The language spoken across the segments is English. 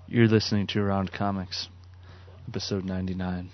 You're listening to Around Comics, episode 99.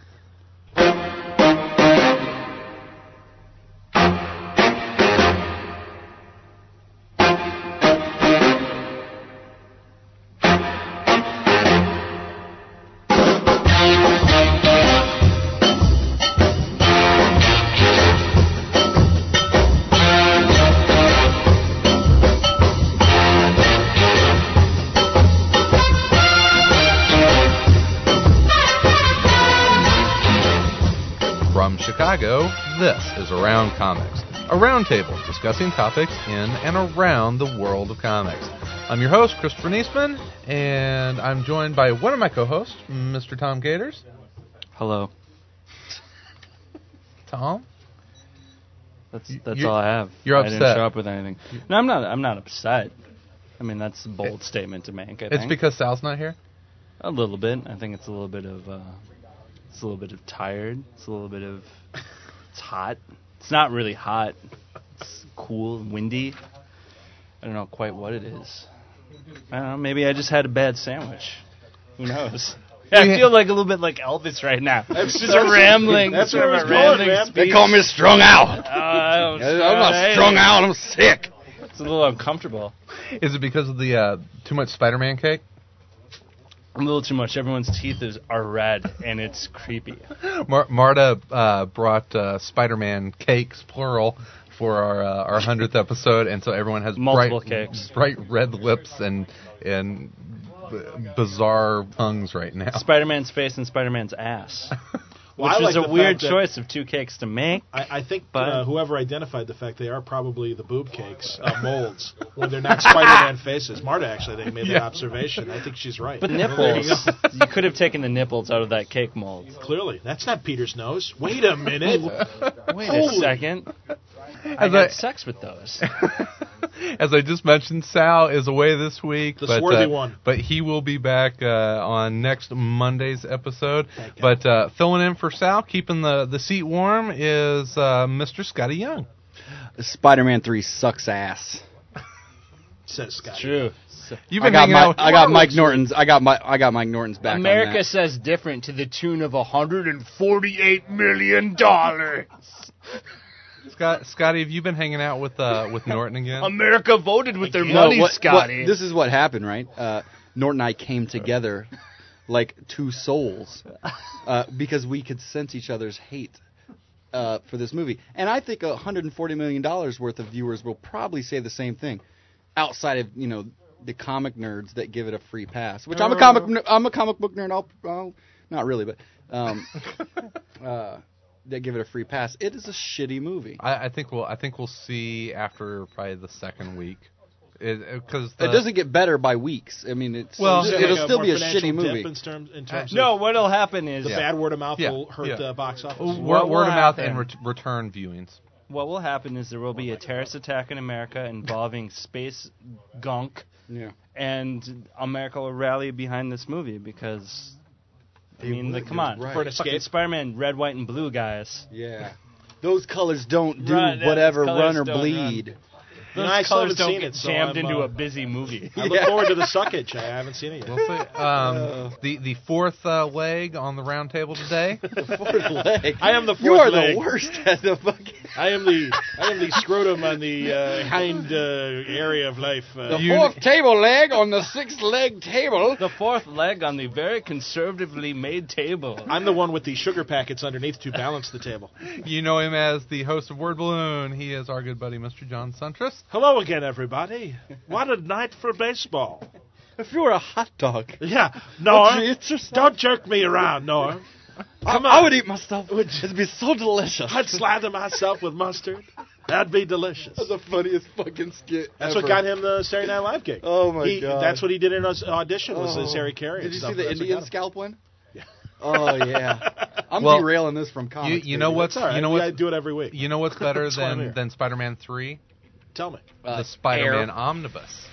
Chicago, this is Around Comics, a roundtable discussing topics in and around the world of comics. I'm your host, Christopher Niesman, and I'm joined by one of my co-hosts, Mr. Tom Gators. Hello. Tom? That's all I have. You're upset. I didn't show up with anything. No, I'm not upset. I mean, that's a bold statement to make, I think. It's because Sal's not here? A little bit. I think it's a little bit of tired. It's a little bit of... It's hot. It's not really hot. It's cool and windy. I don't know quite what it is. I don't know. Maybe I just had a bad sandwich. Who knows? I feel like a little bit like Elvis right now. It's just a rambling. That's where I was going, man. They call me strung out. I'm not strung out. I'm sick. It's a little uncomfortable. Is it because of the too much Spider-Man cake? A little too much. Everyone's teeth are red, and it's creepy. Marta brought Spider-Man cakes, plural, for our 100th episode, and so everyone has multiple cakes, bright red lips and bizarre tongues right now. Spider-Man's face and Spider-Man's ass. Well, which is a weird choice of two cakes to make. I think whoever identified the fact they are probably the boob cakes molds when they're not Spider-Man faces. Marta, actually, they made that observation. I think she's right. But nipples. You could have taken the nipples out of that cake mold. Clearly. That's not Peter's nose. Wait a minute. Wait a second. I had sex with those. As I just mentioned, Sal is away this week. The swarthy one. But he will be back on next Monday's episode. But filling in for Sal, keeping the seat warm, is Mr. Scotty Young. Spider-Man 3 sucks ass. Says Scotty. True. You've been hanging out. I got Mike Norton's. I got Mike Norton's back. America on that. says different to the tune of $148 million. Scotty, have you been hanging out with Norton again? America voted with their money, Scotty. This is what happened, right? Norton and I came together like two souls because we could sense each other's hate for this movie. And I think $140 million worth of viewers will probably say the same thing, outside of the comic nerds that give it a free pass. Which I'm a comic book nerd. I'll not really, but. That give it a free pass. It is a shitty movie. I think we'll see after probably the second week, because it doesn't get better by weeks. I mean, it'll still be a shitty movie. In terms no, what'll happen is the bad word of mouth will hurt the box office. Word of mouth and return viewings. What will happen is there will be a terrorist attack in America involving space gunk, and America will rally behind this movie because. I mean, come on. Right. For an escape. Spider-Man, red, white, and blue, guys. Yeah. Those colors don't do whatever, run or bleed. Those colors don't get jammed into a busy movie. I look forward to the suckage. I haven't seen it yet. We'll see. The fourth leg on the round table today. The fourth leg? I am the You fourth are leg. the worst at the fucking... I am the scrotum on the hind area of life. The fourth table leg on the sixth leg table. The fourth leg on the very conservatively made table. I'm the one with the sugar packets underneath to balance the table. You know him as the host of Word Balloon. He is our good buddy, Mr. John Suntress. Hello again, everybody. What a night for baseball. If you were a hot dog. Yeah, Norm, don't jerk me around, Norm. Come on. I would eat myself. It'd be so delicious. I'd slather myself with mustard. That'd be delicious. That's the funniest fucking skit That's ever. what got him the Saturday Night Live gig. Oh, my God. That's what he did in his audition, was his Harry Carey. Did you see the Indian scalp one? Yeah. Oh, yeah. I'm derailing this from comics. You know what's... All right. I do it every week. You know what's better than Spider-Man 3? Tell me. The Spider-Man Omnibus.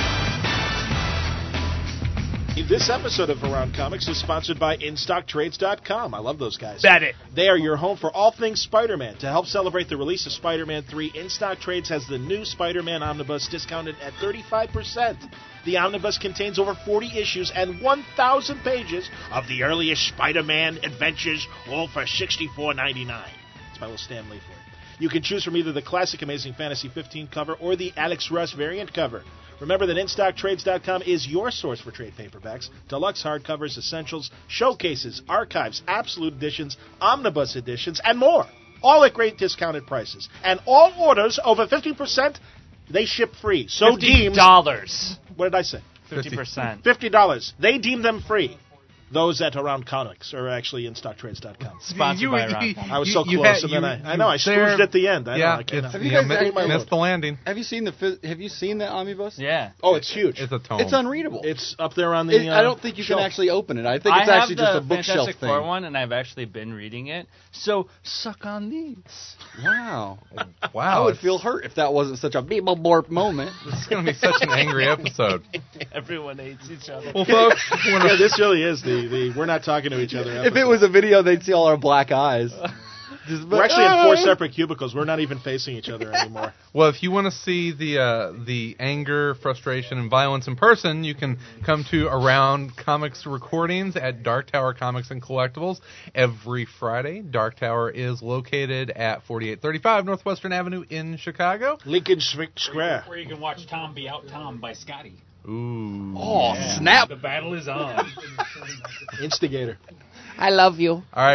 This episode of Around Comics is sponsored by InStockTrades.com. I love those guys. Bet it. They are your home for all things Spider-Man. To help celebrate the release of Spider-Man 3, InStock Trades has the new Spider-Man Omnibus discounted at 35%. The omnibus contains over 40 issues and 1,000 pages of the earliest Spider-Man adventures, all for $64.99. That's my little Stan Lee for you. You can choose from either the classic Amazing Fantasy 15 cover or the Alex Russ variant cover. Remember that InStockTrades.com is your source for trade paperbacks, deluxe hardcovers, essentials, showcases, archives, absolute editions, omnibus editions, and more. All at great discounted prices. And all orders over 50%, they ship free. So deemed... $50. What did I say? 50%. $50. They deem them free. Those at Around Comics are actually InStockTrades.com. Sponsored by Around Comics. I was so close, and then I know I stooged at the end. I know, I can't. Have you guys missed the landing. Have you seen the omnibus? Yeah. Oh, it's huge. It's a tome. It's unreadable. It's up there on the. I don't think you shelf. can actually open it. I think it's actually just a the bookshelf Fantastic thing. Four one, and I've actually been reading it. So suck on these. Wow. Wow. I would feel hurt if that wasn't such a beep borp moment. This is going to be such an angry episode. Everyone hates each other. Well, folks, Yeah, this really is the we're not talking to each other. If it was a video, they'd see all our black eyes. We're actually in 4 separate cubicles. We're not even facing each other anymore. well, if you want to see the anger, frustration, and violence in person, you can come to Around Comics recordings at Dark Tower Comics and Collectibles every Friday. Dark Tower is located at 4835 Northwestern Avenue in Chicago. Lincoln Square. Where you can watch Tom be out Tom by Scotty. Ooh. Oh, Yeah, snap. The battle is on. Instigator. I love you. All right,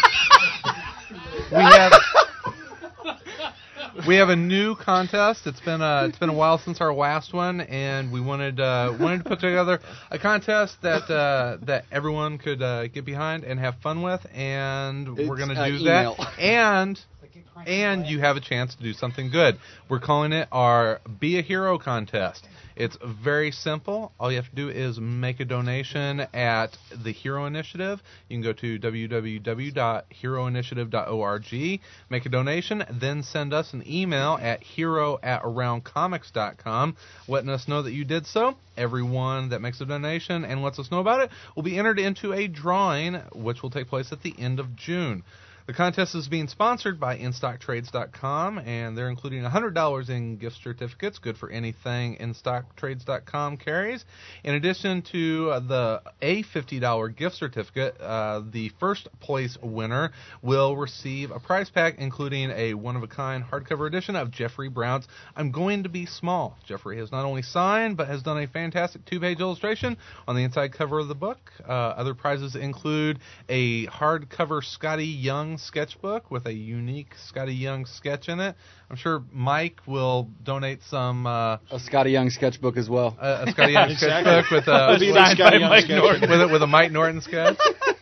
we have a new contest. It's been a while since our last one, and we wanted to put together a contest that everyone could get behind and have fun with, and we're going to do email. that. And you have a chance to do something good. We're calling it our Be a Hero contest. It's very simple. All you have to do is make a donation at the Hero Initiative. You can go to www.heroinitiative.org, make a donation, then send us an email at hero@aroundcomics.com, letting us know that you did so. Everyone that makes a donation and lets us know about it will be entered into a drawing, which will take place at the end of June. The contest is being sponsored by InStockTrades.com, and they're including $100 in gift certificates, good for anything InStockTrades.com carries. In addition to a $50 gift certificate, the first place winner will receive a prize pack, including a one-of-a-kind hardcover edition of Jeffrey Brown's I'm Going to Be Small. Jeffrey has not only signed, but has done a fantastic 2-page illustration on the inside cover of the book. Other prizes include a hardcover Scotty Young sketchbook with a unique Scotty Young sketch in it. I'm sure Mike will donate some A Scotty Young sketchbook as well. a Scotty Young Exactly. sketchbook with Signed by Mike Norton. with a Mike Norton sketch.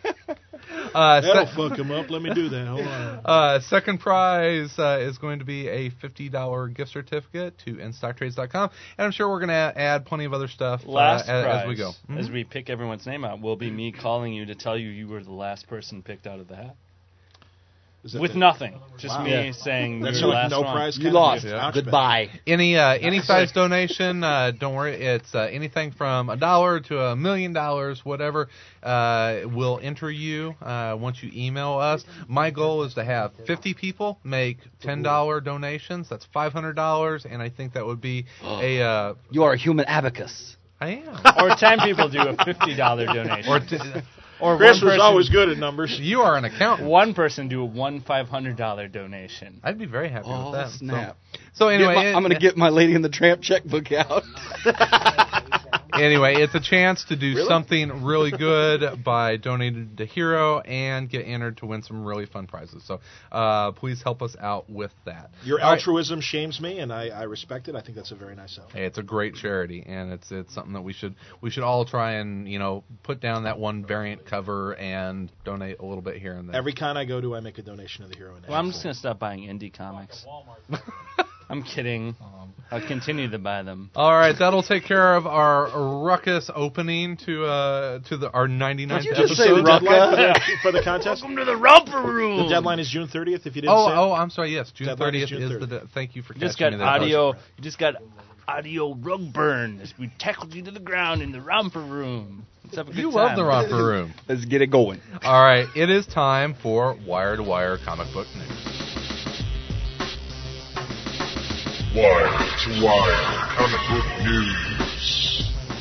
That'll fuck him up. Let me do that. Hold on. Second prize is going to be a $50 gift certificate to InStockTrades.com, and I'm sure we're going to add plenty of other stuff Last prize, as we go. Mhm. as we pick everyone's name out, will be me calling you to tell you were the last person picked out of the hat. Is that With the- nothing. Just Wow. me Yeah. saying That's you're the like last no one. prize. You kind of lost. gift. Ouch, Goodbye. Any size donation, don't worry. It's anything from $1 to $1 million, whatever. Will enter you once you email us. My goal is to have 50 people make $10 donations. That's $500, and I think that would be a. You are a human abacus. I am. Or 10 people do a $50 donation. Or Chris one was person, always good at numbers. You are an accountant. one person do a $500 donation. I'd be very happy Oh, with that. snap. So anyway, I'm going to get my Lady in the Tramp checkbook out. Anyway, it's a chance to do something really good by donating to Hero and get entered to win some really fun prizes. So please help us out with that. Your All right. altruism shames me, and I respect it. I think that's a very nice effort. Hey, it's a great charity, and it's something that we should all try and put down that one variant cover and donate a little bit here and there. Every con I go to, I make a donation to the Hero. Well, I'm just going to stop buying indie comics. I'm kidding. I'll continue to buy them. All right, that'll take care of our ruckus opening to our 99th Did you just say episode. Deadline for the contest? Welcome to the romper room. The deadline is June 30th. If you didn't say it. I'm sorry. Yes, June Deadline 30th is June is 30th. the. Thank you for You just catching got me there. audio. You just got audio rug burn as we tackled you to the ground in the romper room. Let's have a good You time. love the romper room. Let's get it going. All right, it is time for Wire to Wire comic book news. Wire to Wire Comic Book News.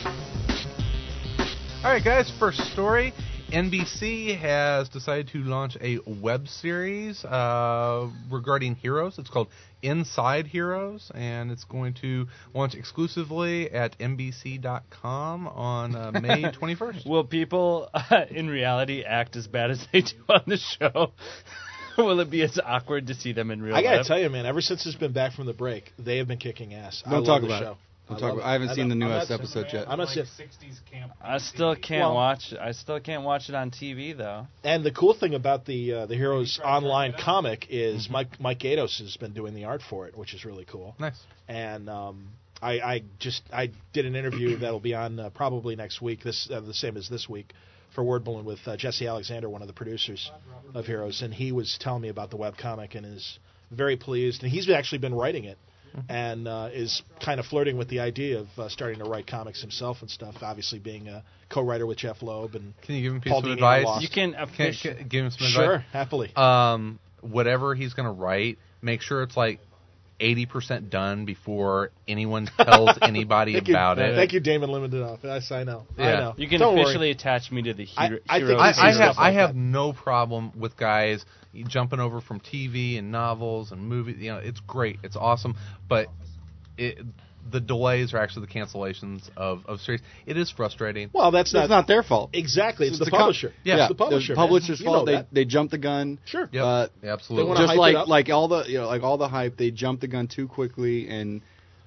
All right, guys, first story. NBC has decided to launch a web series regarding Heroes. It's called Inside Heroes, and it's going to launch exclusively at NBC.com on May 21st. Will people in reality act as bad as they do on the show? Will it be as awkward to see them in real life? I gotta tell you, man. Ever since it's been back from the break, they have been kicking ass. I Don't love talk the about show. it. Don't talk about. I haven't seen the newest episode yet. I'm not seeing. 60s camp. I still can't Well- watch. I still can't watch it on TV though. And the cool thing about the Heroes online comic is Mike Gaydos has been doing the art for it, which is really cool. Nice. And I did an interview that'll be on probably next week. This the same as this week for Word Balloon with Jesse Alexander, one of the producers of Heroes, and he was telling me about the webcomic and is very pleased. And he's actually been writing it. And is kind of flirting with the idea of starting to write comics himself and stuff. Obviously, being a co-writer with Jeff Loeb and Can you give him a piece Paul of Dini advice? Lost. You can Give him some sure, advice. happily. Whatever he's going to write, make sure it's like 80% done before anyone tells anybody Thank about you. it. Thank you, Damon Limendinoff. I know. I Yeah. know. You can Don't officially worry. attach me to the I hero. think hero he's I stuff have like I have that. no problem with guys jumping over from TV and novels and movies. You know, it's great, it's awesome, but the delays are actually the cancellations of series. It is frustrating. Well, that's It's not their fault. exactly. It's the a co- publisher. Yeah. It's the publisher. The publisher's man. You fault. know that. They jumped the gun. Sure. Yep. Absolutely. They wanna Just hype it up. like all the hype, they jumped the gun too quickly, and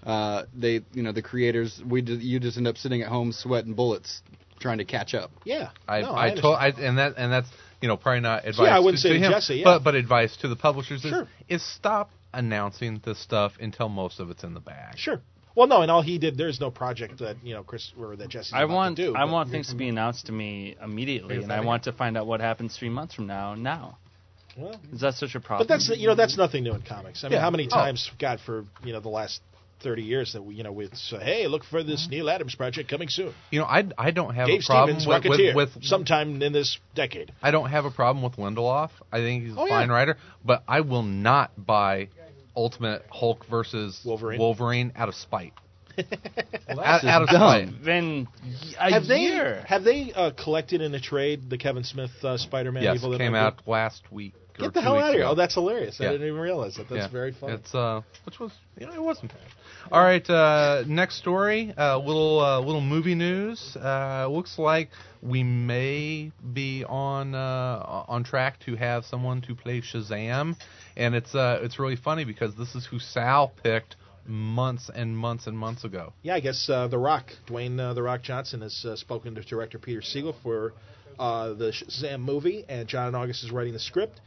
the creators, you just end up sitting at home sweating bullets trying to catch up. Yeah. I No, and that's probably not advice. I wouldn't to say to him, Jesse, yeah. but advice to the publishers Sure. is stop announcing this stuff until most of it's in the bag. Sure. Well, no, and all he did, there's no project that Chris or that Jesse's I about want to do. I but- want things to be announced to me immediately, and I want to find out what happens 3 months from now. Now, Well, is that such a problem? but that's nothing new in comics. I mean, Yeah. how many Oh. times, God, for the last 30 years that we'd say, hey, look for this Neil Adams project coming soon. I don't have Dave a problem Stevens, Rocketeer, with sometime in this decade. I don't have a problem with Lindelof. I think he's a Oh, yeah. fine writer, but I will not buy Ultimate Hulk versus Wolverine. out of spite. that's out of just dumb. spite. Then a Have year. they collected in a trade the Kevin Smith Spider-Man Yes, Evil it That came Might Be? out last week. or Get the 2 hell weeks out of here! ago. Oh, that's hilarious. Yeah. I didn't even realize that. That's Yeah. very funny. It's which was it wasn't bad. All right, next story. Little movie news. Looks like we may be on track to have someone to play Shazam, and it's really funny because this is who Sal picked months and months and months ago. Yeah, I guess The Rock, Dwayne The Rock Johnson, has spoken to director Peter Siegel for the Shazam movie, and John August is writing the script.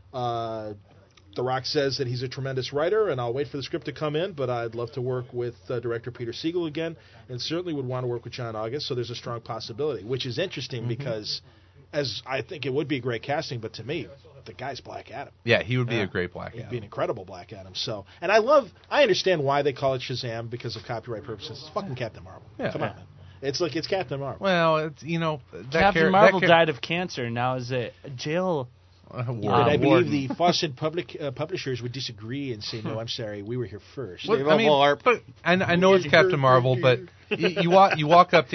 The Rock says that he's a tremendous writer, and I'll wait for the script to come in, but I'd love to work with director Peter Siegel again, and certainly would want to work with John August, so there's a strong possibility, which is interesting because, as I think it would be great casting, but to me, the guy's Black Adam. Yeah, he would be a great Black He'd be Adam. an incredible Black Adam. So, and I understand why they call it Shazam because of copyright purposes. It's fucking Captain Marvel. Yeah. Come on, man. It's Captain Marvel. Well, it's that Captain char- Marvel that char- died of cancer. Now is a jail. But I Warden. believe the Fawcett publishers would disagree and say, no, I'm sorry, we were here first. Well, I mean, but I know it's Captain Marvel, but you walk up to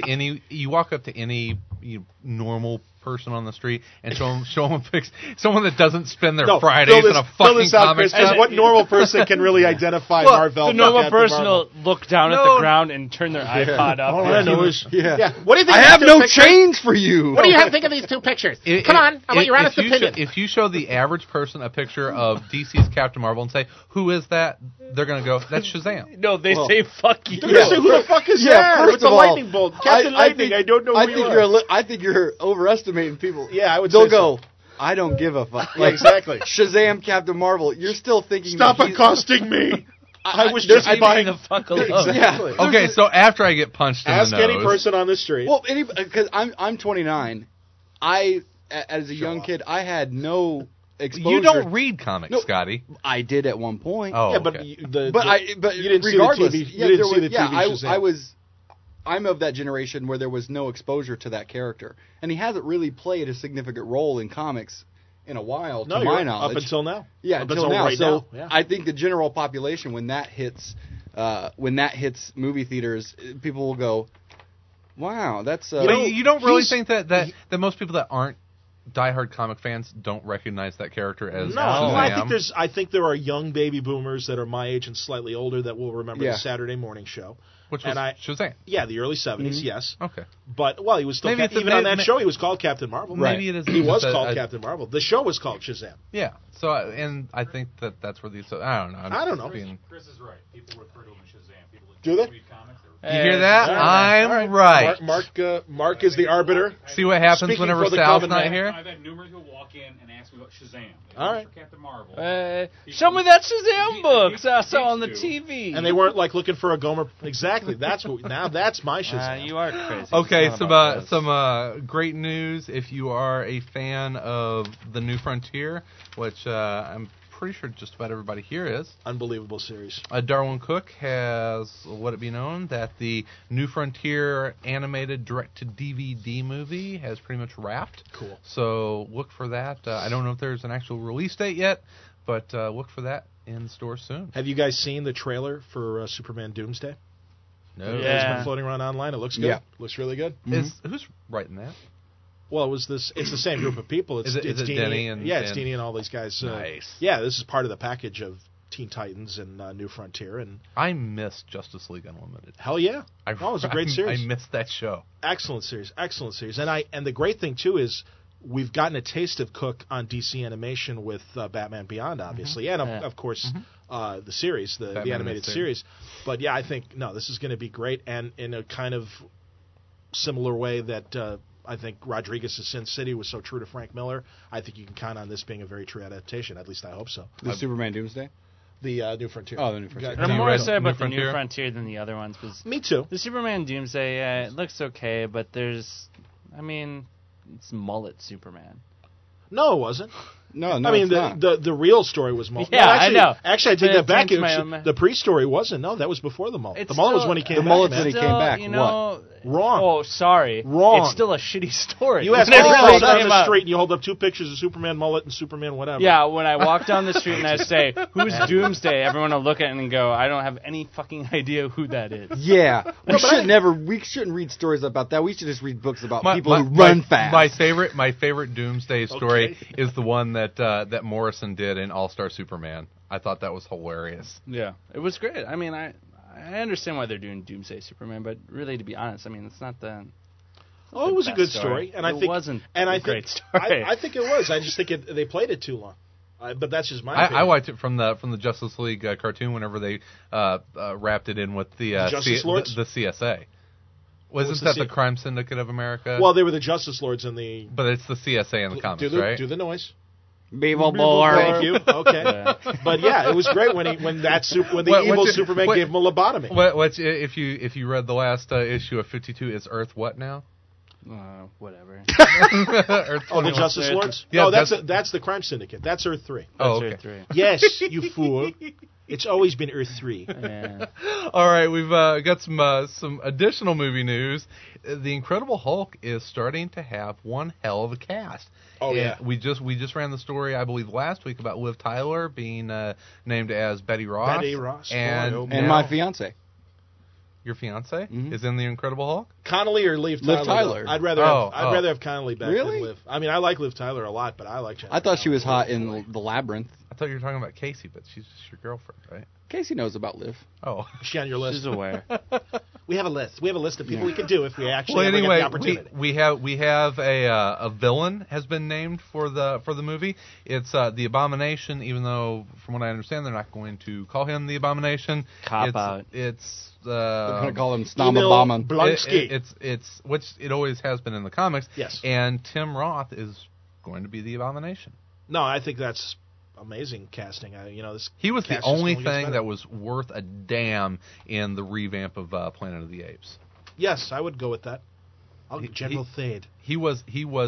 any normal person on the street and show them someone that doesn't spend their Fridays in a fucking comic as shop. what normal person can really identify Well, Marvel. The normal Captain person Marvel. will look down at No. the ground and turn their iPod up. All I know is, Yeah. What do you think? I of have these two no pictures? change for you. What do you think of these two pictures? Come on, I want your honest opinion. If you show the average person a picture of DC's Captain Marvel and say, "Who is that?" they're gonna go, "That's Shazam." No, they Well, say "fuck you." They're gonna say, who the fuck is that? first What's a of all, lightning bolt? Captain Lightning. I don't know who I you think are. I think you're overestimating people. Yeah, I would They'll say go, I don't give a fuck. Yeah, exactly. Shazam, Captain Marvel. You're still thinking. Stop that he's- accosting me. I was there's- just I buying. the fuck alone. Exactly. Yeah. Okay, so after I get punched in Ask the nose, any person on the street. Well, because I'm 29. As a young kid, I had no exposure. you don't read comics, No. Scotty. I did at one point. Oh, yeah, but okay. But you didn't regardless, see the TV. yeah, You didn't there see was- the TV Shazam. I'm of that generation where there was no exposure to that character, and he hasn't really played a significant role in comics in a while, No, to you're my right. knowledge. Up until now. Yeah, Up until now. right So now. Yeah. I think the general population, when that hits movie theaters, people will go, Wow, that's But you don't really he's- think that most people that aren't diehard comic fans don't recognize that character as No, Shazam? I think there are young baby boomers that are my age and slightly older that will remember Yeah. the Saturday morning show. Which was Shazam. Yeah, the early 70s, yes. Okay. But, he was still... Maybe it's a- even on that maybe- show, he was called Captain Marvel. Maybe it is. He was just called Captain Marvel. The show was called Shazam. Yeah. So, and I think that's where these. I don't know. I don't know. Chris is right. People refer to him as Shazam. People that Do they? read comics. You hear that? All right. I'm All right. Mark is the arbiter. See what happens Speaking whenever for the Sal's common not man. here? I've had numerous people walk in and ask me about Shazam. They All look right. for Captain Marvel. Show me that Shazam books I saw on the TV. And they weren't looking for a Gomer. Exactly. That's my Shazam. You are crazy. Okay, It's not about some great news if you are a fan of the New Frontier, which I'm pretty sure just about everybody here is. Unbelievable series. Darwin Cook has let it be known that the New Frontier animated direct-to-DVD movie has pretty much wrapped. Cool. So look for that. I don't know if there's an actual release date yet, but look for that in store soon. Have you guys seen the trailer for Superman Doomsday? No. It's Yeah. been floating around online. It looks good. Yeah. Looks really good. Who's writing that? Well, it's the same group of people. It's Is it Dini Denny and- it's and- Dini and all these guys. Nice. Yeah, this is part of the package of Teen Titans and New Frontier, and I miss Justice League Unlimited. hell yeah, it was a great series. I missed that show. Excellent series, and the great thing too is we've gotten a taste of Cook on DC Animation with Batman Beyond, obviously, and of course the series, the Batman animated series. series. But yeah, I think this is going to be great, and in a kind of similar way that I think Rodriguez's Sin City was so true to Frank Miller. I think you can count on this being a very true adaptation. At least I hope so. the Superman Doomsday. The New Frontier. Oh, the New Frontier. Got- I'm you more read excited New about the New Frontier? Frontier than the other ones because Me too. the Superman Doomsday, it looks okay, but it's mullet Superman. No, it wasn't. No, I mean, it's not. the real story was mullet. Yeah, No, actually, I know. Actually, I take But that back. it changed my- The pre-story wasn't. No, that was before the mullet. It's The mullet was still- when he came The back. mullet's man. when he came back. You know, Wrong. Oh, sorry. Wrong. It's still a shitty story. You ask When it people first down came the out- street and you hold up two pictures of Superman mullet and Superman whatever. Yeah, when I walk down the street and I say, "Who's Doomsday?" everyone will look at it and go, "I don't have any fucking idea who that is." Yeah, we shouldn't read stories about that. We should just read books about people who my- run fast. My favorite Doomsday story Okay. is the one that Morrison did in All Star Superman. I thought that was hilarious. Yeah, it was great. I mean, I understand why they're doing Doomsday Superman, but really, to be honest, I mean, it's not the. Oh, it was a best good story. story, and I It think wasn't and a I great think, story. I think it was. I just think they played it too long. But that's just my I opinion. watched it from the Justice League cartoon whenever they wrapped it in with the Justice Lords? the CSA. What's Wasn't the that C- the Crime Syndicate of America? Well, they were the Justice Lords in the. but it's the CSA in the comics, do the right? do the noise. Beaver boy. Thank you. Okay, Yeah. but yeah, it was great when the What- evil what's it- Superman what- gave him a lobotomy. What's if you read the last issue of 52? Is Earth what now? Whatever. Earth Oh, the 21. Justice Lords? Yeah, no, that's- that's the Crime Syndicate. That's Earth 3. Oh, That's okay. Earth 3. Yes, you fool. It's always been Earth 3. Yeah. All right, we've got some additional movie news. The Incredible Hulk is starting to have one hell of a cast. Oh, And yeah. we just ran the story, I believe, last week about Liv Tyler being named as Betty Ross. Betty Ross. and Boy, oh, And now my fiance. your fiance Mhm. is in the Incredible Hulk. Connolly or Liv Tyler? Liv Tyler. I'd rather Oh. rather have Connolly back Really? than Liv. I mean, I like Liv Tyler a lot, but I like Jennifer I thought she was Connelly. hot in The Labyrinth. I thought you were talking about Casey, but she's just your girlfriend, right? Casey knows about Liv. Oh. Is she on your list? She's aware. We have a list. We have a list of people we could do if we actually Well, ever anyway, get the opportunity. we have a villain has been named for the movie. It's the Abomination. Even though, from what I understand, they're not going to call him the Abomination. Cop out. They're going to call him Emil Snamabaman. Blonsky. It's which it always has been in the comics. Yes. And Tim Roth is going to be the Abomination. No, I think that's amazing casting. This He was the cast only just only gets thing better. that was worth a damn in the revamp of Planet of the Apes. Yes, I would go with that. He- General Thade. He was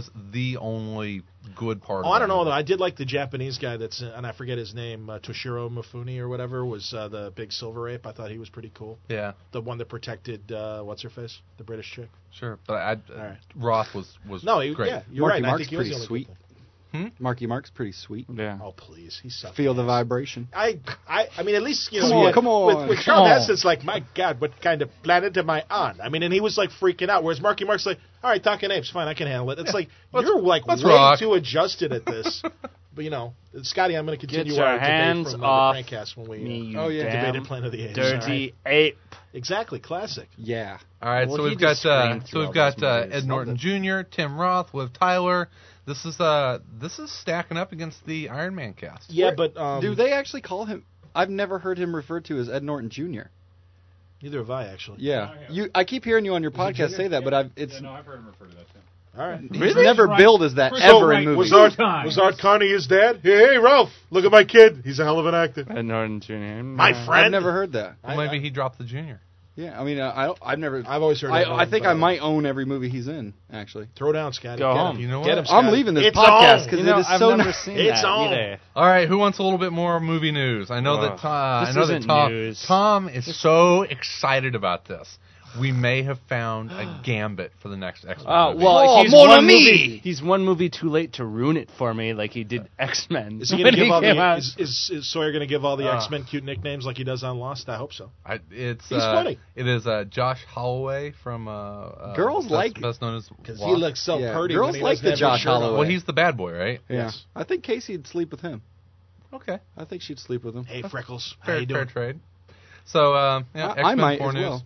the only good part. Oh, of I don't that know movie. though. I did like the Japanese guy that's and I forget his name, Toshiro Mifune or whatever was the big silver ape. I thought he was pretty cool. Yeah. The one that protected what's her face, the British chick. Sure, but All right. Roth was No, great. yeah, you're Marky right. Mark's I think he was pretty the only sweet. good thing. Marky Mark's pretty sweet. Yeah. Oh please, he's sucking Feel the ass. vibration. I mean, at least you Come know. on, come on, With come Charlton on. Heston, it's like, my God, what kind of planet am I on? I mean, and he was like freaking out. Whereas Marky Mark's like, all right, talking apes, fine, I can handle it. It's like you're like let's way rock. too adjusted at this. But you know, Scotty, I'm going to Get continue your our debate hands from off the Crankcast when we me, you Oh, yeah. damn debated Planet of the Apes. dirty All right. ape. Exactly, classic. Yeah. All right, Well, so he we've got just screamed through all those movies. Ed Norton Jr., Tim Roth, Liv Tyler. This is stacking up against the Iron Man cast. Yeah, but Do they actually call him? I've never heard him referred to as Ed Norton Jr. Neither have I actually. Yeah. Oh, yeah. I keep hearing you on your podcast Junior? say that, but I've No, I've heard him refer to that too. All right. he's never Right. billed as that Chris ever Wright in movies. was Was Times. Was Art Carney his dad? Hey, Ralph, look at my kid. He's a hell of an actor. Ed Norton Jr. My Yeah. friend. I've never heard that. Well, maybe he dropped the junior. Yeah, I mean, I've never. I've always heard. I think I might own every movie he's in. Actually, throw down, Scotty. Go Get home. him. You know Get what? him, Scotty. I'm leaving this It's podcast on. because You know, it is I've so. never seen It's that on. either. All right, who wants a little bit more movie news? I know that This I know that isn't Tom news. Tom is so excited about this. We may have found a gambit for the next X-Men Oh movie. well, Oh, he's mon one ami! movie. He's one movie too late to ruin it for me, like he did X-Men. Is he when going to give all came the? out. Is Sawyer going to give all the X-Men cute nicknames like he does on Lost? I hope so. It's He's funny. It is Josh Holloway from Girls best known as Because Lost. he looks so Yeah, pretty. girls when he like doesn't the have his Josh shirt on. Holloway. Well, he's the bad boy, right? Yeah, Yes. I think Casey'd sleep with him. Okay, I think she'd sleep with him. Hey, Freckles. How fair, you fair doing? trade. So yeah, I X-Men might 4 as news. well.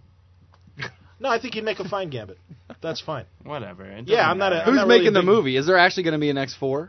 No, I think he'd make a fine Gambit. That's fine. Whatever. It Yeah, doesn't I'm not a- matter. Who's not really making the big- movie? Is there actually going to be an X4?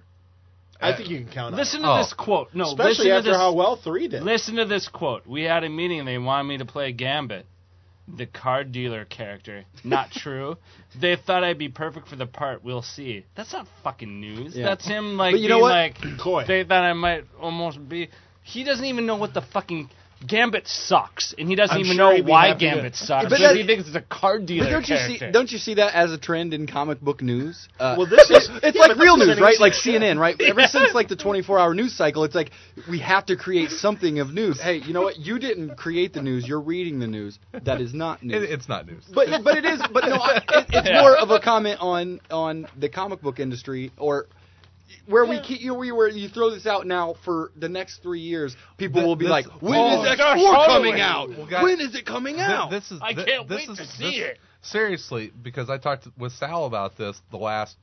I think you can count on Listen it. to this quote. No, Especially listen to after this. how well 3 did. Listen to this quote. We had a meeting and they wanted me to play Gambit, the card dealer character. Not true. They thought I'd be perfect for the part. We'll see. That's not fucking news. Yeah. That's him like But you know being what? like Coy. they thought I might almost be. He doesn't even know what the fucking Gambit sucks, and he doesn't I'm even sure know he'd be why happy to- Gambit sucks. But Because that- he thinks it's a card dealer But character. don't you see that as a trend in comic book news? Well, this is It's yeah, like but real this news, is right? an Like easy- CNN, right? Ever since like the 24-hour news cycle, it's like we have to create something of news. Hey, you know what? You didn't create the news. You're reading the news. That is not news. It's not news. But it is. But no, it's more of a comment on the comic book industry, or where we keep, where you throw this out now for the next 3 years, people will be like, when is X4 Josh coming Holloway. out? Well, guys, When is it coming out? This is I thi- can't this wait is- to see this- it. Seriously, because I talked with Sal about this the last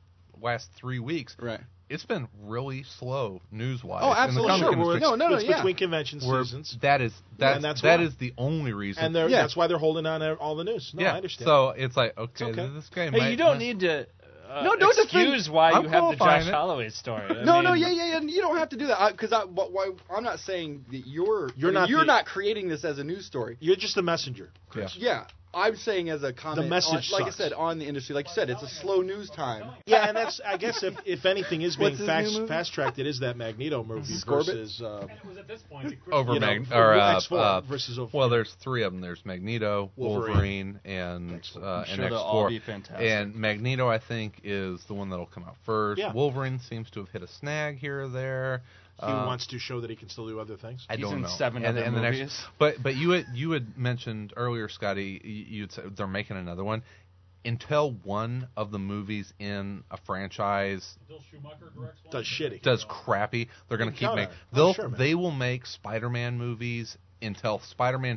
3 weeks. Right. It's been really slow news-wise. Oh, in the absolutely. comic Sure. industry. No, It's yeah. between convention Where seasons. that is and that's that why. is the only reason. And Yeah. that's why they're holding on to all the news. No, yeah. I understand. So it's like okay, okay. this guy. Hey, might, you don't need to No, don't excuse defend- why I'm you have the qualifying Josh it. Holloway story. I No, mean, yeah. You don't have to do that because I'm not saying that you're not the- not creating this as a news story. You're just a messenger. Yeah. Yeah, I'm saying as a comment. The message like I sucks. said, on the industry, like you said, it's a slow news time. Yeah, and that's I guess if anything is being What's his new movie? fast tracked, it is that Magneto movie Scorbit? versus And it was at this point that Chris Over you know, Mag- for or X4 versus over. well, there's 3 of them. There's Magneto, Wolverine. Wolverine, and sure and they'll all X4. be fantastic. And Magneto, I think, is the one that'll come out first. Yeah. Wolverine seems to have hit a snag here or there. he wants to show that he can still do other things. I He's don't in know. 7 other the movies. Next, but you had mentioned earlier, Scotty. You'd said they're making another one. Until one of the movies in a franchise Bill Schumacher directs one. Does shitty. does crappy, they're going to keep count making. on it. Oh, They'll sure, man. they will make Spider-Man movies until Spider-Man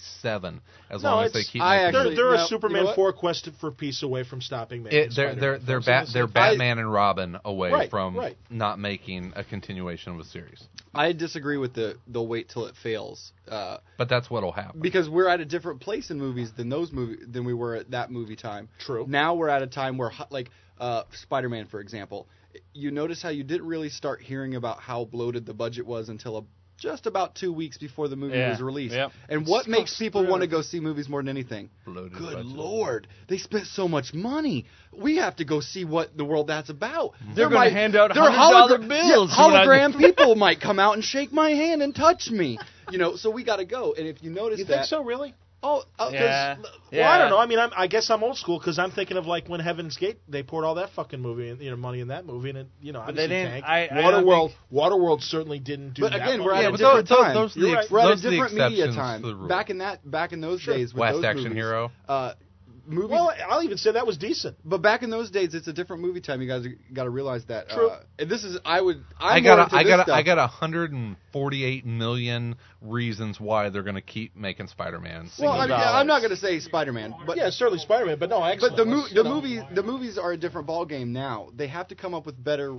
57, as No, long as they it's- keep. I making actually- They're no, a you know Superman what? 4 quest for peace away from stopping making. they're Spider-Man films. they're Batman and Robin away Right, from right. not making a continuation of a series. I disagree with they'll wait till it fails. But that's what'll happen. Because we're at a different place in movies than we were at that movie time. True. Now we're at a time where, like, Spider-Man, for example, you notice how you didn't really start hearing about how bloated the budget was until just about 2 weeks before the movie Yeah. was released. Yep. And what makes Stuff's people good. want to go see movies more than anything? Bloated Good budget. Lord, they spent so much money. We have to go see what the world that's about. They're gonna hand out $100 bills. Hologram people might come out and shake my hand and touch me. So we got to go. And if you notice You that, think so, really? oh, Yeah. Well, I don't know. I mean, I guess I'm old school because I'm thinking of like when Heaven's Gate, they poured all that fucking movie, money in that movie, and it, they obviously didn't- tanked. I don't Waterworld certainly didn't do But that. again, much. we're at Yeah, a but different those- time. those are the You're right. ex- We're at a those are the different media exceptions time. to the rule. Back in those days with Last those Action movies, Hero. movies. Well, I'll even say that was decent. But back in those days, it's a different movie time. You guys got to realize that. True. And this is I I got 148 million reasons why they're going to keep making Spider-Man. Well, I mean, I'm not going to say Spider-Man, but Yeah, certainly Spider-Man, but no, excellent. But Let's, the movies are a different ballgame now. They have to come up with better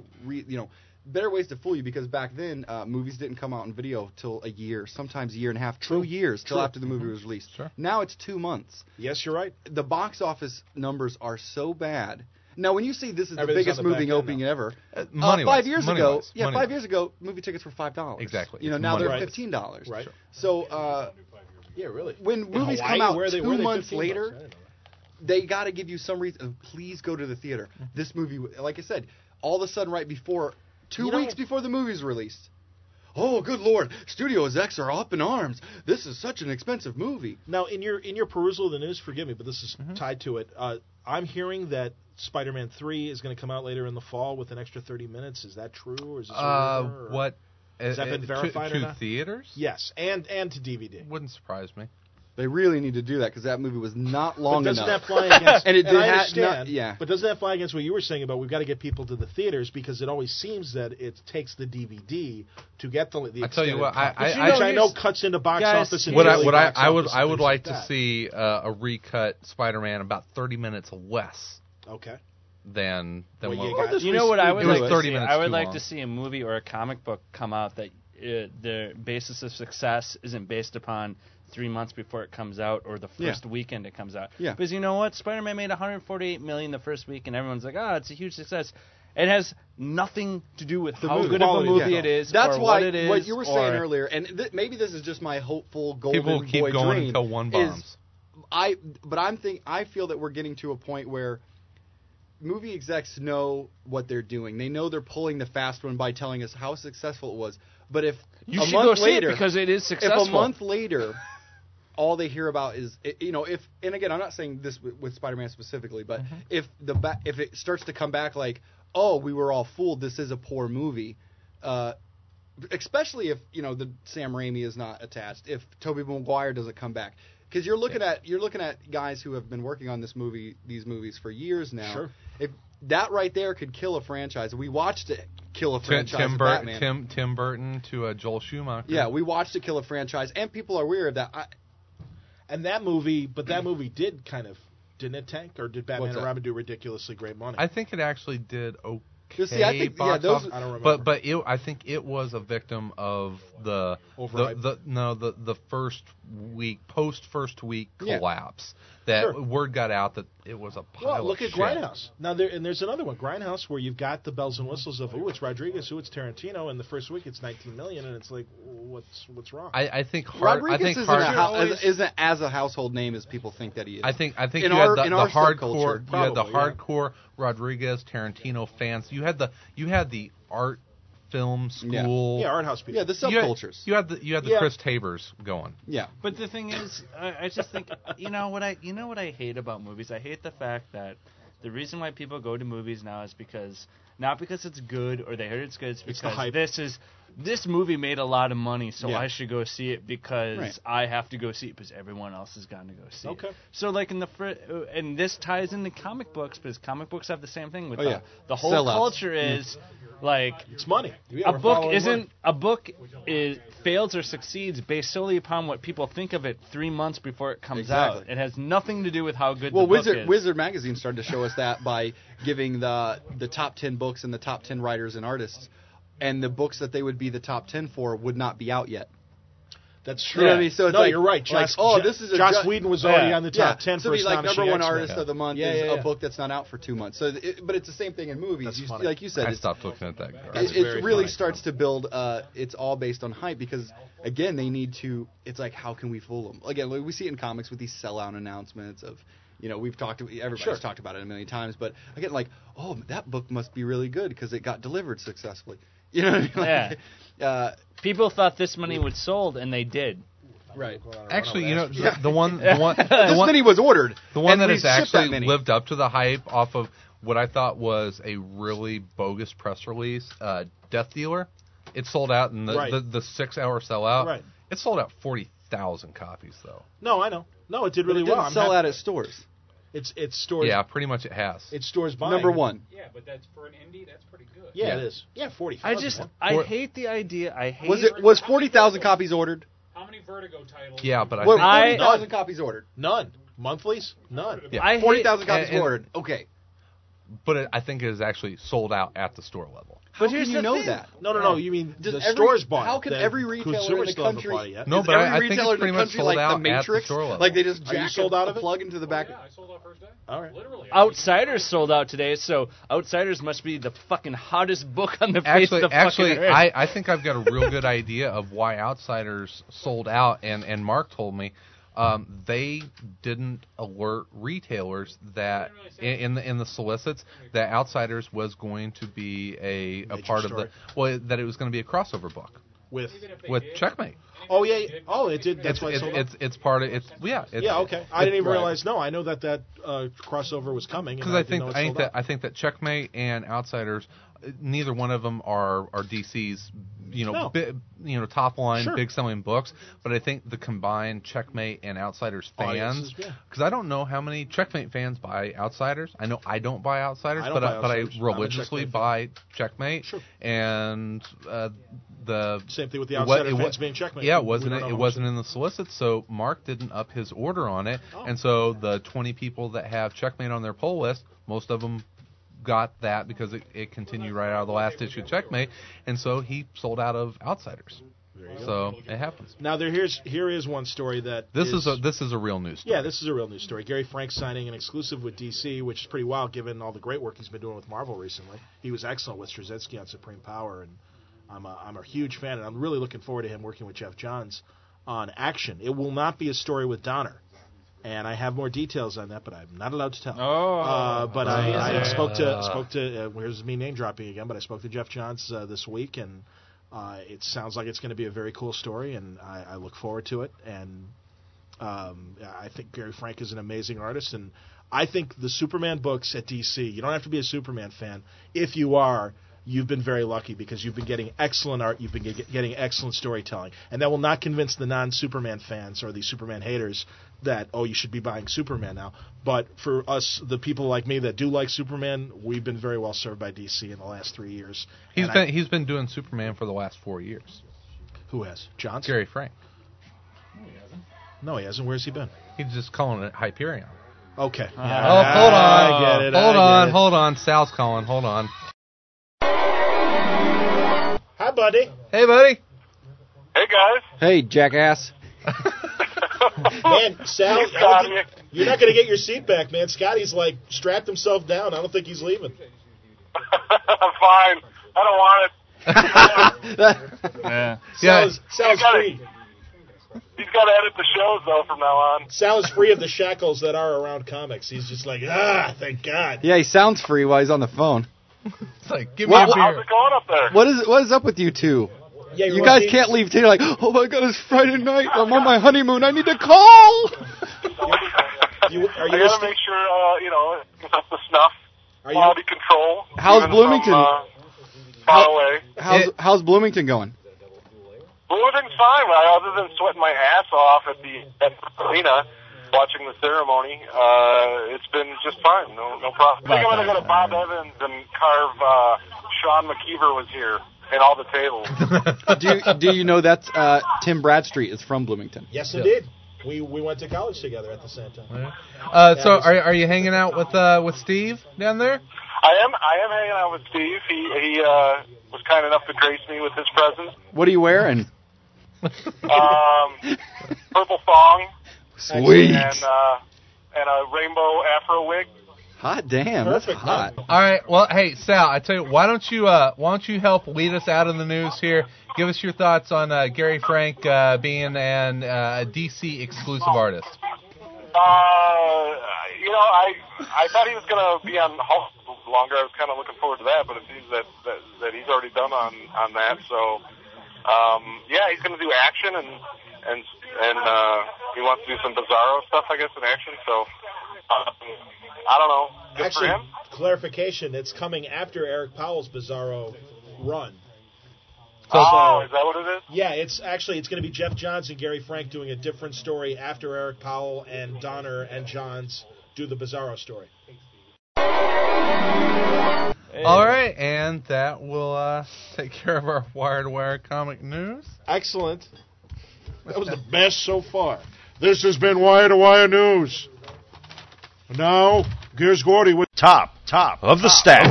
ways to fool you, because back then movies didn't come out in video till a year, sometimes a year and a half, 2 years till after the movie was released. Sure. Now it's 2 months. Yes, you're right. The box office numbers are so bad. Now, when you see this is the Everything's biggest on the back movie end opening now. ever, money-wise, 5 years money-wise, ago, money-wise. 5 years ago, movie tickets were $5. Exactly. You know, It's now they're money-wise. $15. Right. So Yeah, really. when In movies Hawaii, come out where are they 2 months $15? later, I didn't know that. they got to give you some reason. Please go to the theater. This movie, like I said, all of a sudden, right before, 2 weeks before the movie's released. Oh, good Lord! Studio execs are up in arms. This is such an expensive movie. Now, in your perusal of the news, forgive me, but this is tied to it. I'm hearing that Spider-Man 3 is going to come out later in the fall with an extra 30 minutes. Is that true, or is this a rumor, or- What? Has that been verified or to not? theaters? Yes, and to DVD. Wouldn't surprise me. They really need to do that, because that movie was not long But doesn't enough. that fly against? And it did I ha- understand. yeah. But doesn't that fly against what you were saying about we've got to get people to the theaters, because it always seems that it takes the DVD to get the I tell you what, extended I- which I know here's- cuts into box guys, office. And What daily box I office and would things like to that. see a recut Spider-Man about 30 minutes less Okay. than Well, what you we- got- You know what I would It was like 30 to see? minutes I would too like long. to see a movie or a comic book come out that the basis of success isn't based upon 3 months before it comes out or the first weekend it comes out. Yeah. Because you know what? Spider-Man made $148 million the first week, and everyone's like, "Oh, it's a huge success." It has nothing to do with how movie. good of a Quality, movie yeah. it is. That's or why what it is. what you were saying or- earlier, and maybe this is just my hopeful golden People keep boy going dream, until one is bombs. I feel that we're getting to a point where movie execs know what they're doing. They know they're pulling the fast one by telling us how successful it was. But if You a should month go see later, it because it is successful. if a month later, all they hear about is and again, I'm not saying this with Spider-Man specifically, but if it starts to come back like, oh, we were all fooled, this is a poor movie. Especially if the Sam Raimi is not attached, if Tobey Maguire doesn't come back, because you're looking at guys who have been working on these movies for years now. Sure. If that right there could kill a franchise, we watched it kill a franchise. with Batman. Tim Burton to Joel Schumacher. Yeah, we watched it kill a franchise, and people are aware of that. And that movie did kind of, didn't it tank, or did Batman What's and that? Robin do ridiculously great money? I think it actually did okay. You see, I think box those. office, I don't remember. but I think it was a victim of the first week first week Yeah. collapse. That Sure. word got out that it was a pile Well, look of at shit. Grindhouse. Now, there's another one, Grindhouse, where you've got the bells and whistles of, it's Rodriguez, it's Tarantino, and the first week it's 19 million, and it's like, what's wrong? I think hard. Rodriguez I think isn't, hard. isn't as a household name as people think that he is. I think In you our- had in the our hardcore. subculture, You had the probably, yeah. hardcore Rodriguez Tarantino fans. You had the art film school. yeah, art house people. yeah, the You had- subcultures. You had the Yeah. Chris Tabers going. Yeah. But the thing is, I just think what I hate about movies. I hate the fact that the reason why people go to movies now is not because it's good or they heard it's good. It's It's the because hype. this movie made a lot of money, so Yeah. I should go see it because Right. I have to go see it because everyone else has gone to go see Okay. it. So like and this ties into comic books because comic books have the same thing with Oh, yeah. the whole Sellouts. culture is like. It's money. Yeah, A we're book following isn't money. fails or succeeds based solely upon what people think of it 3 months before it comes Exactly. out. It has nothing to do with how good Well, the book is. Wizard Magazine started to show us that by giving the top 10 books and the top 10 writers and artists, and the books that they would be the top 10 for would not be out yet. That's You true. know what I mean? So it's no, like, you're right. like, Joss, this is a Joss ju- Whedon was already Yeah. on the top 10 so for be like Astonishing number one X-Men. artist of the month Yeah, is yeah, a yeah. book that's not out for 2 months. So, but it's the same thing in movies. That's You, funny. like you said, I it's, stopped looking at that. That's it very really funny. starts to build. It's all based on hype because again, they need to. It's like, how can we fool them? Again, we see it in comics with these sellout announcements of. We've talked. Everybody's Sure. talked about it a million times, but again, like, oh, that book must be really good because it got delivered successfully. You know what I mean? Like, Yeah. People thought this money was sold, and they did. right. Actually, the This one many was ordered. The one and that we has shipped that actually many. lived up to the hype off of what I thought was a really bogus press release, Death Dealer. It sold out in Right. the 6-hour sellout. Right. It sold out 40,000 copies though. No, I know. No, it did But really it didn't well. I'm sell happy- out at stores. It's stores. Yeah, pretty much it has. It stores buying. Number one. Yeah, but that's for an indie. That's pretty good. Yeah, Yeah. it is. Yeah, 40. I hate the idea. I hate. Was 40,000 copies ordered? How many Vertigo titles? Yeah, but I Were think 40,000 copies ordered? None. Monthlies? None. Yeah. I hate. 40,000 copies and- ordered. Okay. I think it is actually sold out at the store level. How But can here's you the know thing. that? No. You mean Does the every- stores bought how it. can The every retailer consumers in the still haven't country- bought it yet. No, Is but I every think retailer it's in pretty the much country sold like out the at the Matrix? store level. Like they just Are you jack sold out of a it? plug into the back. Yeah, I sold out first day. All right. Literally. Outsiders sold out today, so Outsiders must be the fucking hottest book on the face of the Actually, fucking earth. I think I've got a real good idea of why Outsiders sold out, and Mark told me they didn't alert retailers that in the solicits that Outsiders was going to be a Major part of story. that it was going to be a crossover book With. with Checkmate. Oh yeah. Oh, it did. That's why it sold out. It's part of it's yeah. It's, Yeah. Okay. I didn't even right. realize. No, I know that crossover was coming. Because and I didn't know think it sold out. I think that Checkmate and Outsiders, neither one of them are DC's No. top line Sure. big selling books. But I think the combined Checkmate and Outsiders fans, Audiences, yeah. because I don't know how many Checkmate fans buy Outsiders. I know I don't buy Outsiders, I don't but buy but I Outsiders. I'm a religiously Checkmate fan. buy Checkmate. Sure. And the same thing with the What- outsider it wa- fans being Checkmate. Yeah, We don't know it how much wasn't in the solicit, so Mark didn't up his order on it, Oh. and so the 20 people that have Checkmate on their poll list, most of them got that because it continued right out of the last issue of Checkmate, and so he sold out of Outsiders. So it happens. Now here is one story that This is a real news story. Yeah, this is a real news story. Gary Frank signing an exclusive with DC, which is pretty wild given all the great work he's been doing with Marvel recently. He was excellent with Straczynski on Supreme Power, and I'm a huge fan, and I'm really looking forward to him working with Jeff Johns on Action. It will not be a story with Donner, and I have more details on that, but I'm not allowed to tell. But I spoke to here's me name dropping again, but I spoke to Jeff Johns this week, and it sounds like it's going to be a very cool story, and I look forward to it. And I think Gary Frank is an amazing artist, and I think the Superman books at DC, you don't have to be a Superman fan. If you are, you've been very lucky because you've been getting excellent art, you've been getting excellent storytelling, and that will not convince the non-Superman fans or the Superman haters that, oh, you should be buying Superman now. But for us, the people like me that do like Superman, we've been very well served by DC in the last 3 years. He's been doing Superman for the last 4 years. Who has? Johns? Gary Frank. No, he hasn't. Where's he been? He's just calling it Hyperion. Okay. Oh, hold on. I get it. Hold on. Sal's calling. Hold on. Hi, buddy. Hey, buddy. Hey guys. Hey, jackass. Man, Sal, Hey, Scotty. you're not going to get your seat back, man. Scotty's like strapped himself down. I don't think he's leaving. I'm fine. I don't want it. Yeah. Sal's got free. He's got to edit the shows though from now on. Sal is free of the shackles that are around comics. He's just like, thank God. Yeah, he sounds free while he's on the phone. It's like, give me What- a How's beer. it going up there? What is up with you two? Yeah, You guys can't leave today. Like, oh my God, it's Friday night. I'm on my honeymoon. I need to call. Are you I got to make sure it's up to snuff. Are you? Quality control. How's even Bloomington? From, far away. How's Bloomington going? Bloomington's fine. Other than sweating my ass off at the arena watching the ceremony, it's been just fine. No problem. I think I'm going to go to Bob Evans and carve Sean McKeever was here and all the tables. Do you know that Tim Bradstreet is from Bloomington? Yes, indeed. We went to college together at the same time. So are you hanging out with Steve down there? I am hanging out with Steve. He was kind enough to grace me with his presence. What are you wearing? Purple thong Sweet. and a rainbow afro wig. Hot damn, that's Perfect, hot. All right. Well, hey Sal, I tell you, why don't you help lead us out in the news here? Give us your thoughts on Gary Frank being a DC exclusive artist. I thought he was going to be on Hulk longer. I was kind of looking forward to that, but it seems that he's already done on that. So, he's going to do action and he wants to do some Bizarro stuff, I guess, in action. So, I don't know. Good Actually, for him. clarification, it's coming after Eric Powell's Bizarro run. Is that what it is? Yeah, it's going to be Jeff Johns and Gary Frank doing a different story after Eric Powell and Donner and Johns do the Bizarro story. All right, and that will take care of our Wire to Wire comic news. Excellent. That was the best so far. This has been Wire to Wire News. Now, here's Gordy with top of the stack.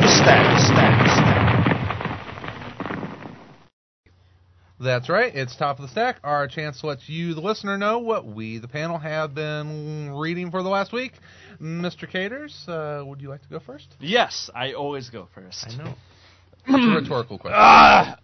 That's right. It's Top of the Stack, our chance to let you, the listener, know what we, the panel, have been reading for the last week. Mr. Caters, would you like to go first? Yes, I always go first. I know. It's a rhetorical question.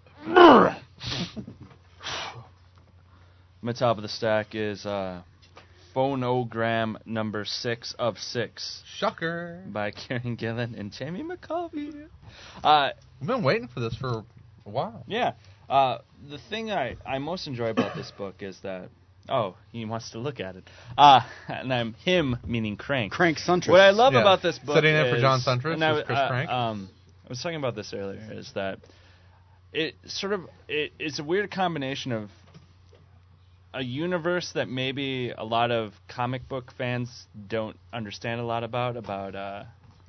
My top of the stack is Phonogram number 6 of 6 Shocker. by Kieran Gillen and Jamie McCovey. I've been waiting for this for a while. Yeah. The thing I most enjoy about this book is that, he wants to look at it. And I'm him, meaning Crank. Crank Suntress. What I love about this book Sitting in is... for John Suntress and is Chris Crank. I was talking about this earlier, is that it's a weird combination of a universe that maybe a lot of comic book fans don't understand a lot about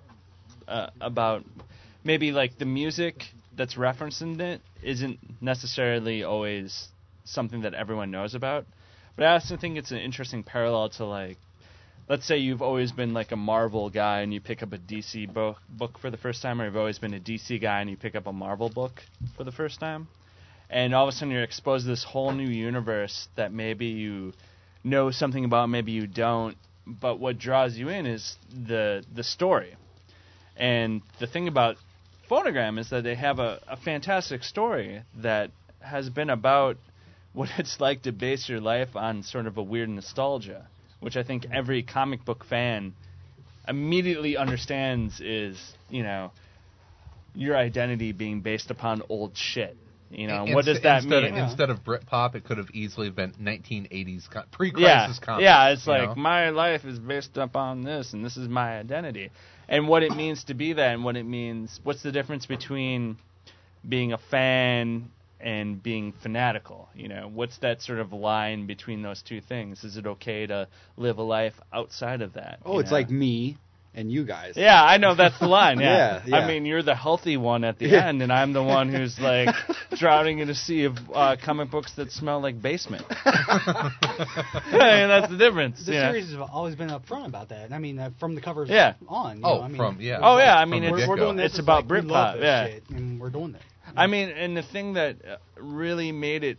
maybe like the music that's referenced in it isn't necessarily always something that everyone knows about. But I also think it's an interesting parallel to, like, let's say you've always been like a Marvel guy and you pick up a DC book for the first time, or you've always been a DC guy and you pick up a Marvel book for the first time. And all of a sudden you're exposed to this whole new universe that maybe you know something about, maybe you don't. But what draws you in is the story. And the thing about Phonogram is that they have a fantastic story that has been about what it's like to base your life on sort of a weird nostalgia, which I think every comic book fan immediately understands is, your identity being based upon old shit. What does that mean? Instead of Britpop, it could have easily been 1980s pre-crisis comics. Yeah, it's like, my life is based upon this, and this is my identity. And what it means to be that, and what's the difference between being a fan and being fanatical? What's that sort of line between those two things? Is it okay to live a life outside of that? It's like me and you guys. Yeah, I know that's the line. Yeah. Yeah. I mean, you're the healthy one at the end, and I'm the one who's like drowning in a sea of comic books that smell like basement. That's the difference. The series has always been upfront about that. I mean, from the covers on. We're doing this. It's about we love Britpop. this shit, and we're doing that. I mean, and the thing that really made it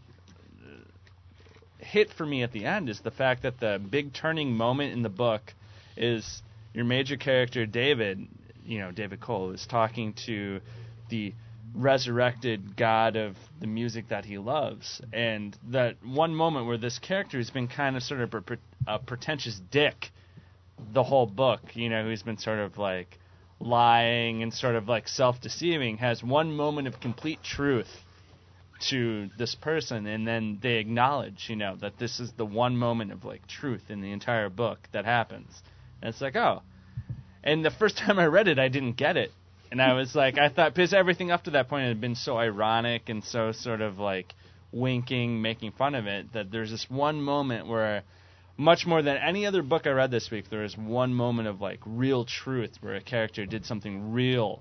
hit for me at the end is the fact that the big turning moment in the book is your major character, David, David Cole, is talking to the resurrected god of the music that he loves. And that one moment where this character has been kind of sort of a pretentious dick the whole book, who's been sort of like lying and sort of like self-deceiving, has one moment of complete truth to this person, and then they acknowledge, that this is the one moment of like truth in the entire book that happens. And it's like, and the first time I read it, I didn't get it. And I was like, I thought, because everything up to that point had been so ironic and so sort of like winking, making fun of it, that there's this one moment where, much more than any other book I read this week, there was one moment of like real truth where a character did something real,